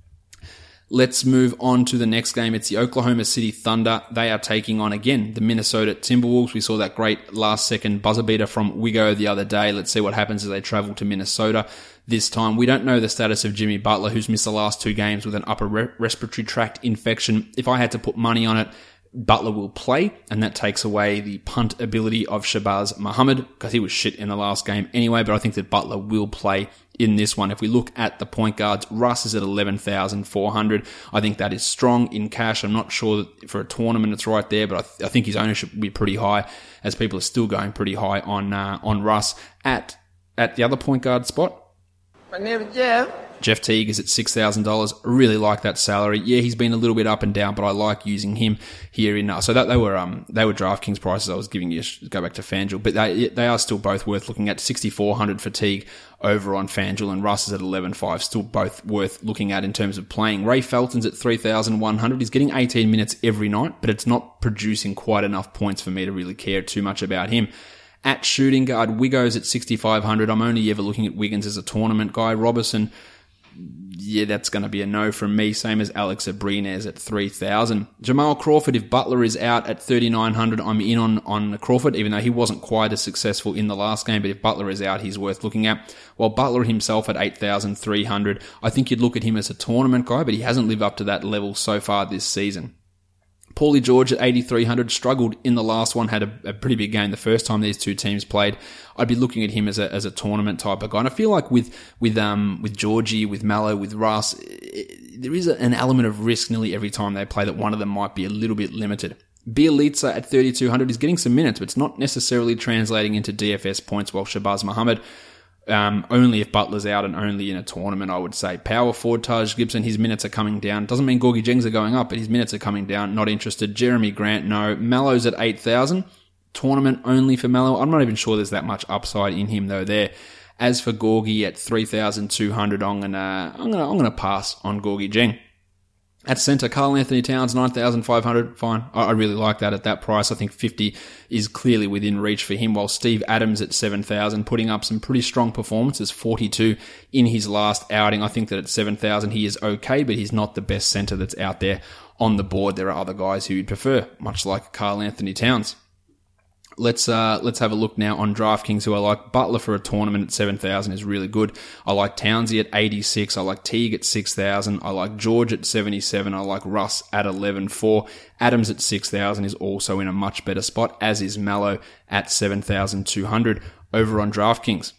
Let's move on to the next game. It's the Oklahoma City Thunder. They are taking on, again, the Minnesota Timberwolves. We saw that great last-second buzzer beater from Wigo the other day. Let's see what happens as they travel to Minnesota this time. We don't know the status of Jimmy Butler, who's missed the last two games with an upper re- respiratory tract infection. If I had to put money on it, Butler will play, and that takes away the punt ability of Shabazz Muhammad, because he was shit in the last game anyway, but I think that Butler will play in this one. If we look at the point guards, Russ is at eleven thousand four hundred. I think that is strong in cash. I'm not sure that for a tournament it's right there, but I, th- I think his ownership will be pretty high, as people are still going pretty high on uh, on Russ. At at the other point guard spot, my name is Jeff. Jeff Teague is at six thousand dollars. I really like that salary. Yeah, he's been a little bit up and down, but I like using him here in, uh, so that they were, um, they were DraftKings prices I was giving you, go back to FanDuel, but they, they are still both worth looking at. sixty-four hundred for Teague over on FanDuel, and Russ is at eleven five, still both worth looking at in terms of playing. Ray Felton's at three thousand one hundred. He's getting eighteen minutes every night, but it's not producing quite enough points for me to really care too much about him. At shooting guard, Wiggos at sixty-five hundred. I'm only ever looking at Wiggins as a tournament guy. Robertson, yeah, that's going to be a no from me. Same as Alex Abrines at three thousand. Jamal Crawford, if Butler is out at thirty-nine hundred, I'm in on, on Crawford, even though he wasn't quite as successful in the last game. But if Butler is out, he's worth looking at. While Butler himself at eight thousand three hundred, I think you'd look at him as a tournament guy, but he hasn't lived up to that level so far this season. Paulie George at eighty-three hundred, struggled in the last one, had a, a pretty big game the first time these two teams played. I'd be looking at him as a as a tournament type of guy. And I feel like with with um with Georgie, with Mallow, with Russ, it, there is a, an element of risk nearly every time they play that one of them might be a little bit limited. Bielitsa at thirty-two hundred is getting some minutes, but it's not necessarily translating into D F S points, while Shabazz Muhammad, Um, only if Butler's out and only in a tournament, I would say. Power forward, Taj Gibson, his minutes are coming down. Doesn't mean Gorgie Jengs are going up, but his minutes are coming down. Not interested. Jeremy Grant, no. Mallow's at eight thousand. Tournament only for Mallow. I'm not even sure there's that much upside in him, though, there. As for Gorgie at three thousand two hundred, I'm gonna, I'm gonna, I'm gonna pass on Gorgie Jeng. At centre, Karl Anthony Towns, nine thousand five hundred. Fine. I really like that at that price. I think fifty is clearly within reach for him, while Steve Adams at seven thousand, putting up some pretty strong performances, forty-two in his last outing. I think that at seven thousand he is okay, but he's not the best centre that's out there on the board. There are other guys who you'd prefer, much like Karl Anthony Towns. Let's uh let's have a look now on DraftKings, who I like. Butler for a tournament at seven thousand is really good. I like Townsy at eighty-six. I like Teague at six thousand. I like George at seventy-seven. I like Russ at eleven four. Adams at six thousand is also in a much better spot, as is Mallow at seven thousand two hundred over on DraftKings.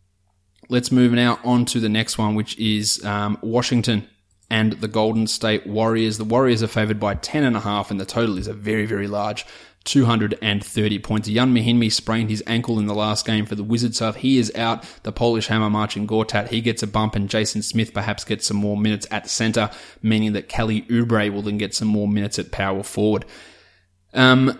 Let's move now on to the next one, which is um Washington and the Golden State Warriors. The Warriors are favored by ten and a half, and the total is a very, very large two hundred thirty points. Jan Mahinmi sprained his ankle in the last game for the Wizards, so if he is out, the Polish hammer marching Gortat, he gets a bump, and Jason Smith perhaps gets some more minutes at center, meaning that Kelly Oubre will then get some more minutes at power forward. Um,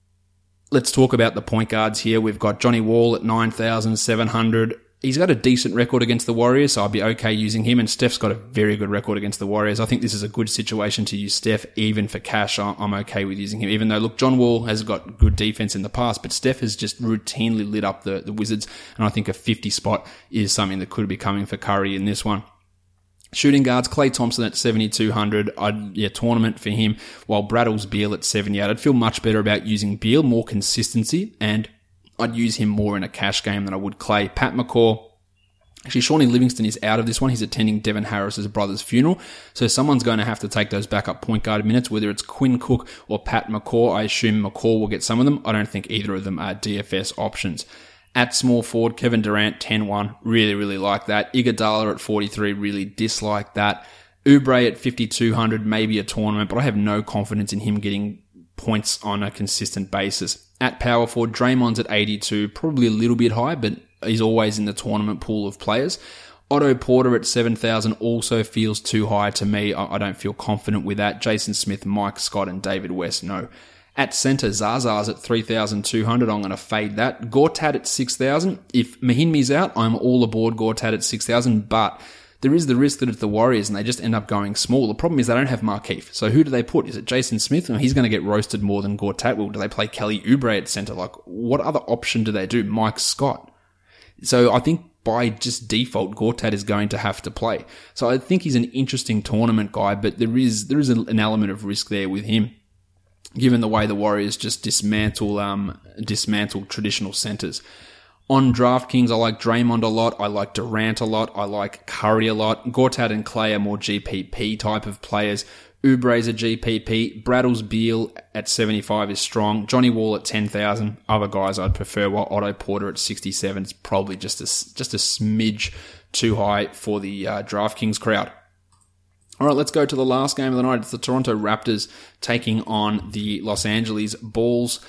let's talk about the point guards here. We've got Johnny Wall at nine thousand seven hundred. He's got a decent record against the Warriors, so I'll be okay using him. And Steph's got a very good record against the Warriors. I think this is a good situation to use Steph, even for cash. I'm okay with using him, even though, look, John Wall has got good defense in the past, but Steph has just routinely lit up the, the Wizards, and I think a fifty spot is something that could be coming for Curry in this one. Shooting guards, Klay Thompson at seventy-two hundred. I'd, yeah, tournament for him, while Brattles Beal at seventy-eight. I'd feel much better about using Beal, more consistency, and I'd use him more in a cash game than I would Klay. Pat McCaw. Actually, Shawnee Livingston is out of this one. He's attending Devin Harris's brother's funeral. So someone's going to have to take those backup point guard minutes, whether it's Quinn Cook or Pat McCaw. I assume McCaw will get some of them. I don't think either of them are D F S options. At small forward, Kevin Durant, ten one. Really, really like that. Iguodala at forty-three. Really dislike that. Oubre at fifty-two hundred. Maybe a tournament, but I have no confidence in him getting points on a consistent basis. At power forward, Draymond's at eighty-two. Probably a little bit high, but he's always in the tournament pool of players. Otto Porter at seven thousand also feels too high to me. I, I don't feel confident with that. Jason Smith, Mike Scott, and David West, no. At center, Zaza's at three thousand two hundred. I'm going to fade that. Gortat at six thousand. If Mahinmi's out, I'm all aboard Gortat at six thousand, but there is the risk that it's the Warriors and they just end up going small. The problem is they don't have Markeith. So who do they put? Is it Jason Smith? Well, he's going to get roasted more than Gortat will. Do they play Kelly Oubre at centre? Like, what other option do they do? Mike Scott. So I think by just default, Gortat is going to have to play. So I think he's an interesting tournament guy, but there is there is an element of risk there with him, given the way the Warriors just dismantle um dismantle traditional centres. On DraftKings, I like Draymond a lot. I like Durant a lot. I like Curry a lot. Gortat and Clay are more G P P type of players. Oubre's a G P P. Braddles Beal at seventy-five is strong. Johnny Wall at ten thousand. Other guys I'd prefer, while Otto Porter at sixty-seven is probably just a, just a smidge too high for the uh, DraftKings crowd. All right, let's go to the last game of the night. It's the Toronto Raptors taking on the Los Angeles Bulls.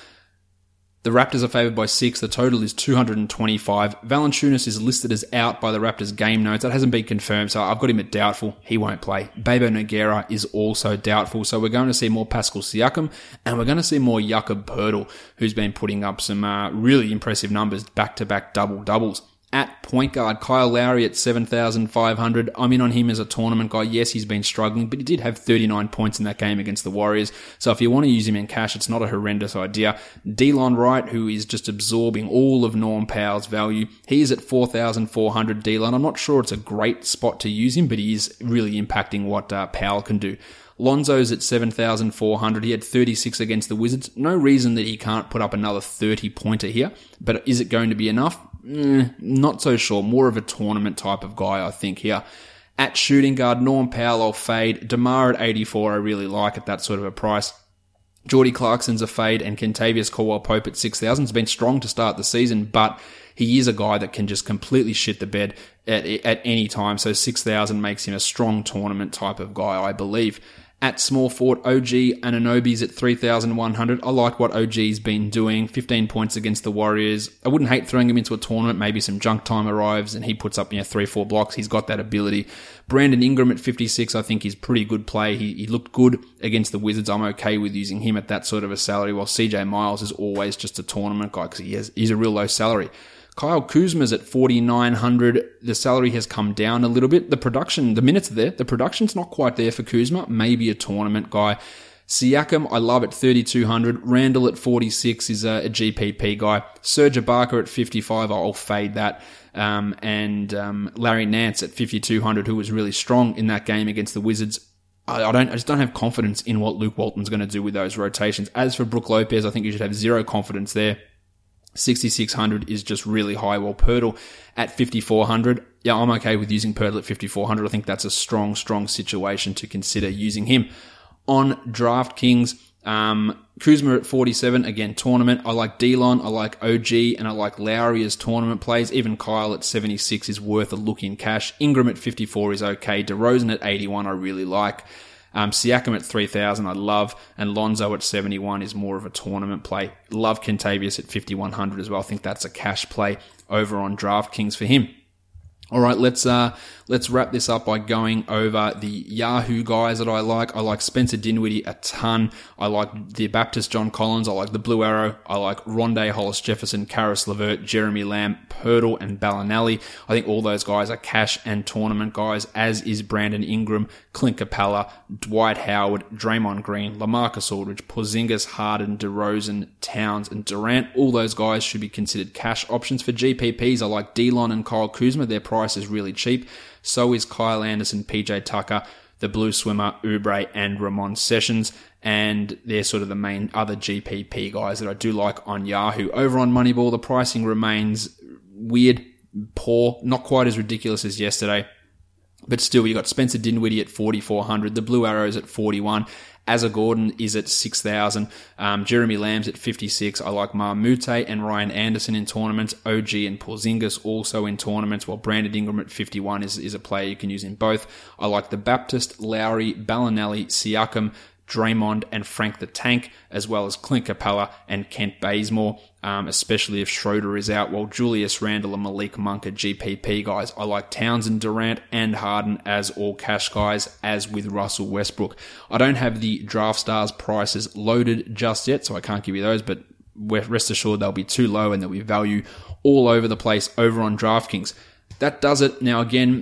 The Raptors are favored by six. The total is two hundred twenty-five. Valanciunas is listed as out by the Raptors game notes. That hasn't been confirmed, so I've got him at doubtful. He won't play. Bebo Nogueira is also doubtful. So we're going to see more Pascal Siakam, and we're going to see more Jakob Poeltl, who's been putting up some uh, really impressive numbers, back-to-back double-doubles. At point guard, Kyle Lowry at seven thousand five hundred. I'm in on him as a tournament guy. Yes, he's been struggling, but he did have thirty-nine points in that game against the Warriors. So if you want to use him in cash, it's not a horrendous idea. Delon Wright, who is just absorbing all of Norm Powell's value, he is at four thousand four hundred. Delon, I'm not sure it's a great spot to use him, but he is really impacting what uh, Powell can do. Lonzo's at seven thousand four hundred. He had thirty-six against the Wizards. No reason that he can't put up another thirty-pointer here, but is it going to be enough? Mm, not so sure. More of a tournament type of guy, I think, here. At shooting guard, Norm Powell, I'll fade. DeMar at eighty-four, I really like at that sort of a price. Jordy Clarkson's a fade, and Kentavious Caldwell-Pope at six thousand. Has been strong to start the season, but he is a guy that can just completely shit the bed at, at any time, so six thousand makes him a strong tournament type of guy, I believe. At small forward, O G Anunoby's at three thousand one hundred. I like what O G's been doing. fifteen points against the Warriors. I wouldn't hate throwing him into a tournament. Maybe some junk time arrives and he puts up, you know, three, four blocks. He's got that ability. Brandon Ingram at fifty-six, I think is pretty good play. He, he looked good against the Wizards. I'm okay with using him at that sort of a salary, while C J Miles is always just a tournament guy because he has, he's a real low salary. Kyle Kuzma's at forty-nine hundred. The salary has come down a little bit. The production, the minutes are there. The production's not quite there for Kuzma. Maybe a tournament guy. Siakam, I love at thirty-two hundred. Randall at forty-six is a, a G P P guy. Serge Ibaka at fifty-five, I'll fade that. Um, and um, Larry Nance at fifty-two hundred, who was really strong in that game against the Wizards. I, I don't, I just don't have confidence in what Luke Walton's going to do with those rotations. As for Brook Lopez, I think you should have zero confidence there. sixty-six hundred is just really high. Well, Poeltl at fifty-four hundred. Yeah, I'm okay with using Poeltl at fifty-four hundred. I think that's a strong, strong situation to consider using him. On DraftKings, um, Kuzma at forty-seven. Again, tournament. I like Delon, I like O G, and I like Lowry as tournament plays. Even Kyle at seventy-six is worth a look in cash. Ingram at fifty-four is okay. DeRozan at eighty-one I really like. Um, Siakam at three thousand I love, and Lonzo at seventy-one is more of a tournament play. Love Kentavious at fifty-one hundred as well. I think that's a cash play over on DraftKings for him. All right, let's uh let's wrap this up by going over the Yahoo guys that I like. I like Spencer Dinwiddie a ton. I like the Baptist John Collins. I like the Blue Arrow. I like Rondé Hollis Jefferson, Karis LeVert, Jeremy Lamb, Poeltl, and Bellinelli. I think all those guys are cash and tournament guys, as is Brandon Ingram, Clint Capella, Dwight Howard, Draymond Green, LaMarcus Aldridge, Porzingis, Harden, DeRozan, Towns, and Durant. All those guys should be considered cash options. For G P Ps, I like Delon and Kyle Kuzma. Their price is really cheap. So is Kyle Anderson, P J Tucker, the Blue Swimmer, Oubre, and Ramon Sessions. And they're sort of the main other G P P guys that I do like on Yahoo. Over on Moneyball, the pricing remains weird, poor, not quite as ridiculous as yesterday. But still, you got Spencer Dinwiddie at forty-four hundred, the Blue Arrows at forty-one, Asa Gordon is at six thousand, um, Jeremy Lamb's at fifty-six. I like Marmute and Ryan Anderson in tournaments, O G and Porzingis also in tournaments, while Brandon Ingram at fifty-one is, is a player you can use in both. I like the Baptist, Lowry, Bellinelli, Siakam, Draymond, and Frank the Tank, as well as Clint Capella and Kent Bazemore, um, especially if Schroeder is out, while Julius Randle and Malik Monk are G P P guys. I like Townsend, Durant, and Harden as all cash guys, as with Russell Westbrook. I don't have the Draft Stars prices loaded just yet, so I can't give you those, but rest assured they'll be too low and there'll be value all over the place over on DraftKings. That does it. Now again,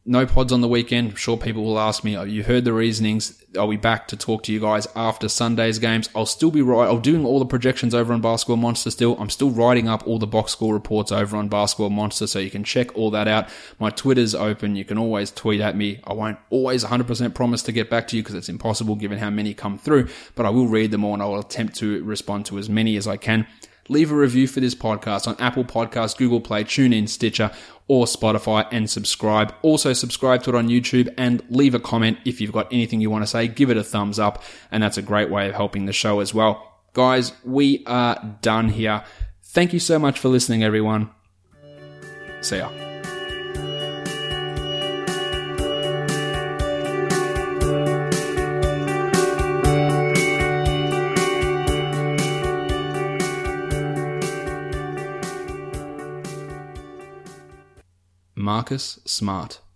no pods on the weekend. I'm sure people will ask me, oh, you heard the reasonings. I'll be back to talk to you guys after Sunday's games. I'll still be right. I'm doing all the projections over on Basketball Monster still. I'm still writing up all the box score reports over on Basketball Monster, so you can check all that out. My Twitter's open. You can always tweet at me. I won't always one hundred percent promise to get back to you because it's impossible given how many come through, but I will read them all and I will attempt to respond to as many as I can. Leave a review for this podcast on Apple Podcasts, Google Play, TuneIn, Stitcher, or Spotify, and subscribe. Also subscribe to it on YouTube and leave a comment if you've got anything you want to say. Give it a thumbs up, and that's a great way of helping the show as well. Guys, we are done here. Thank you so much for listening, everyone. See ya. Marcus Smart.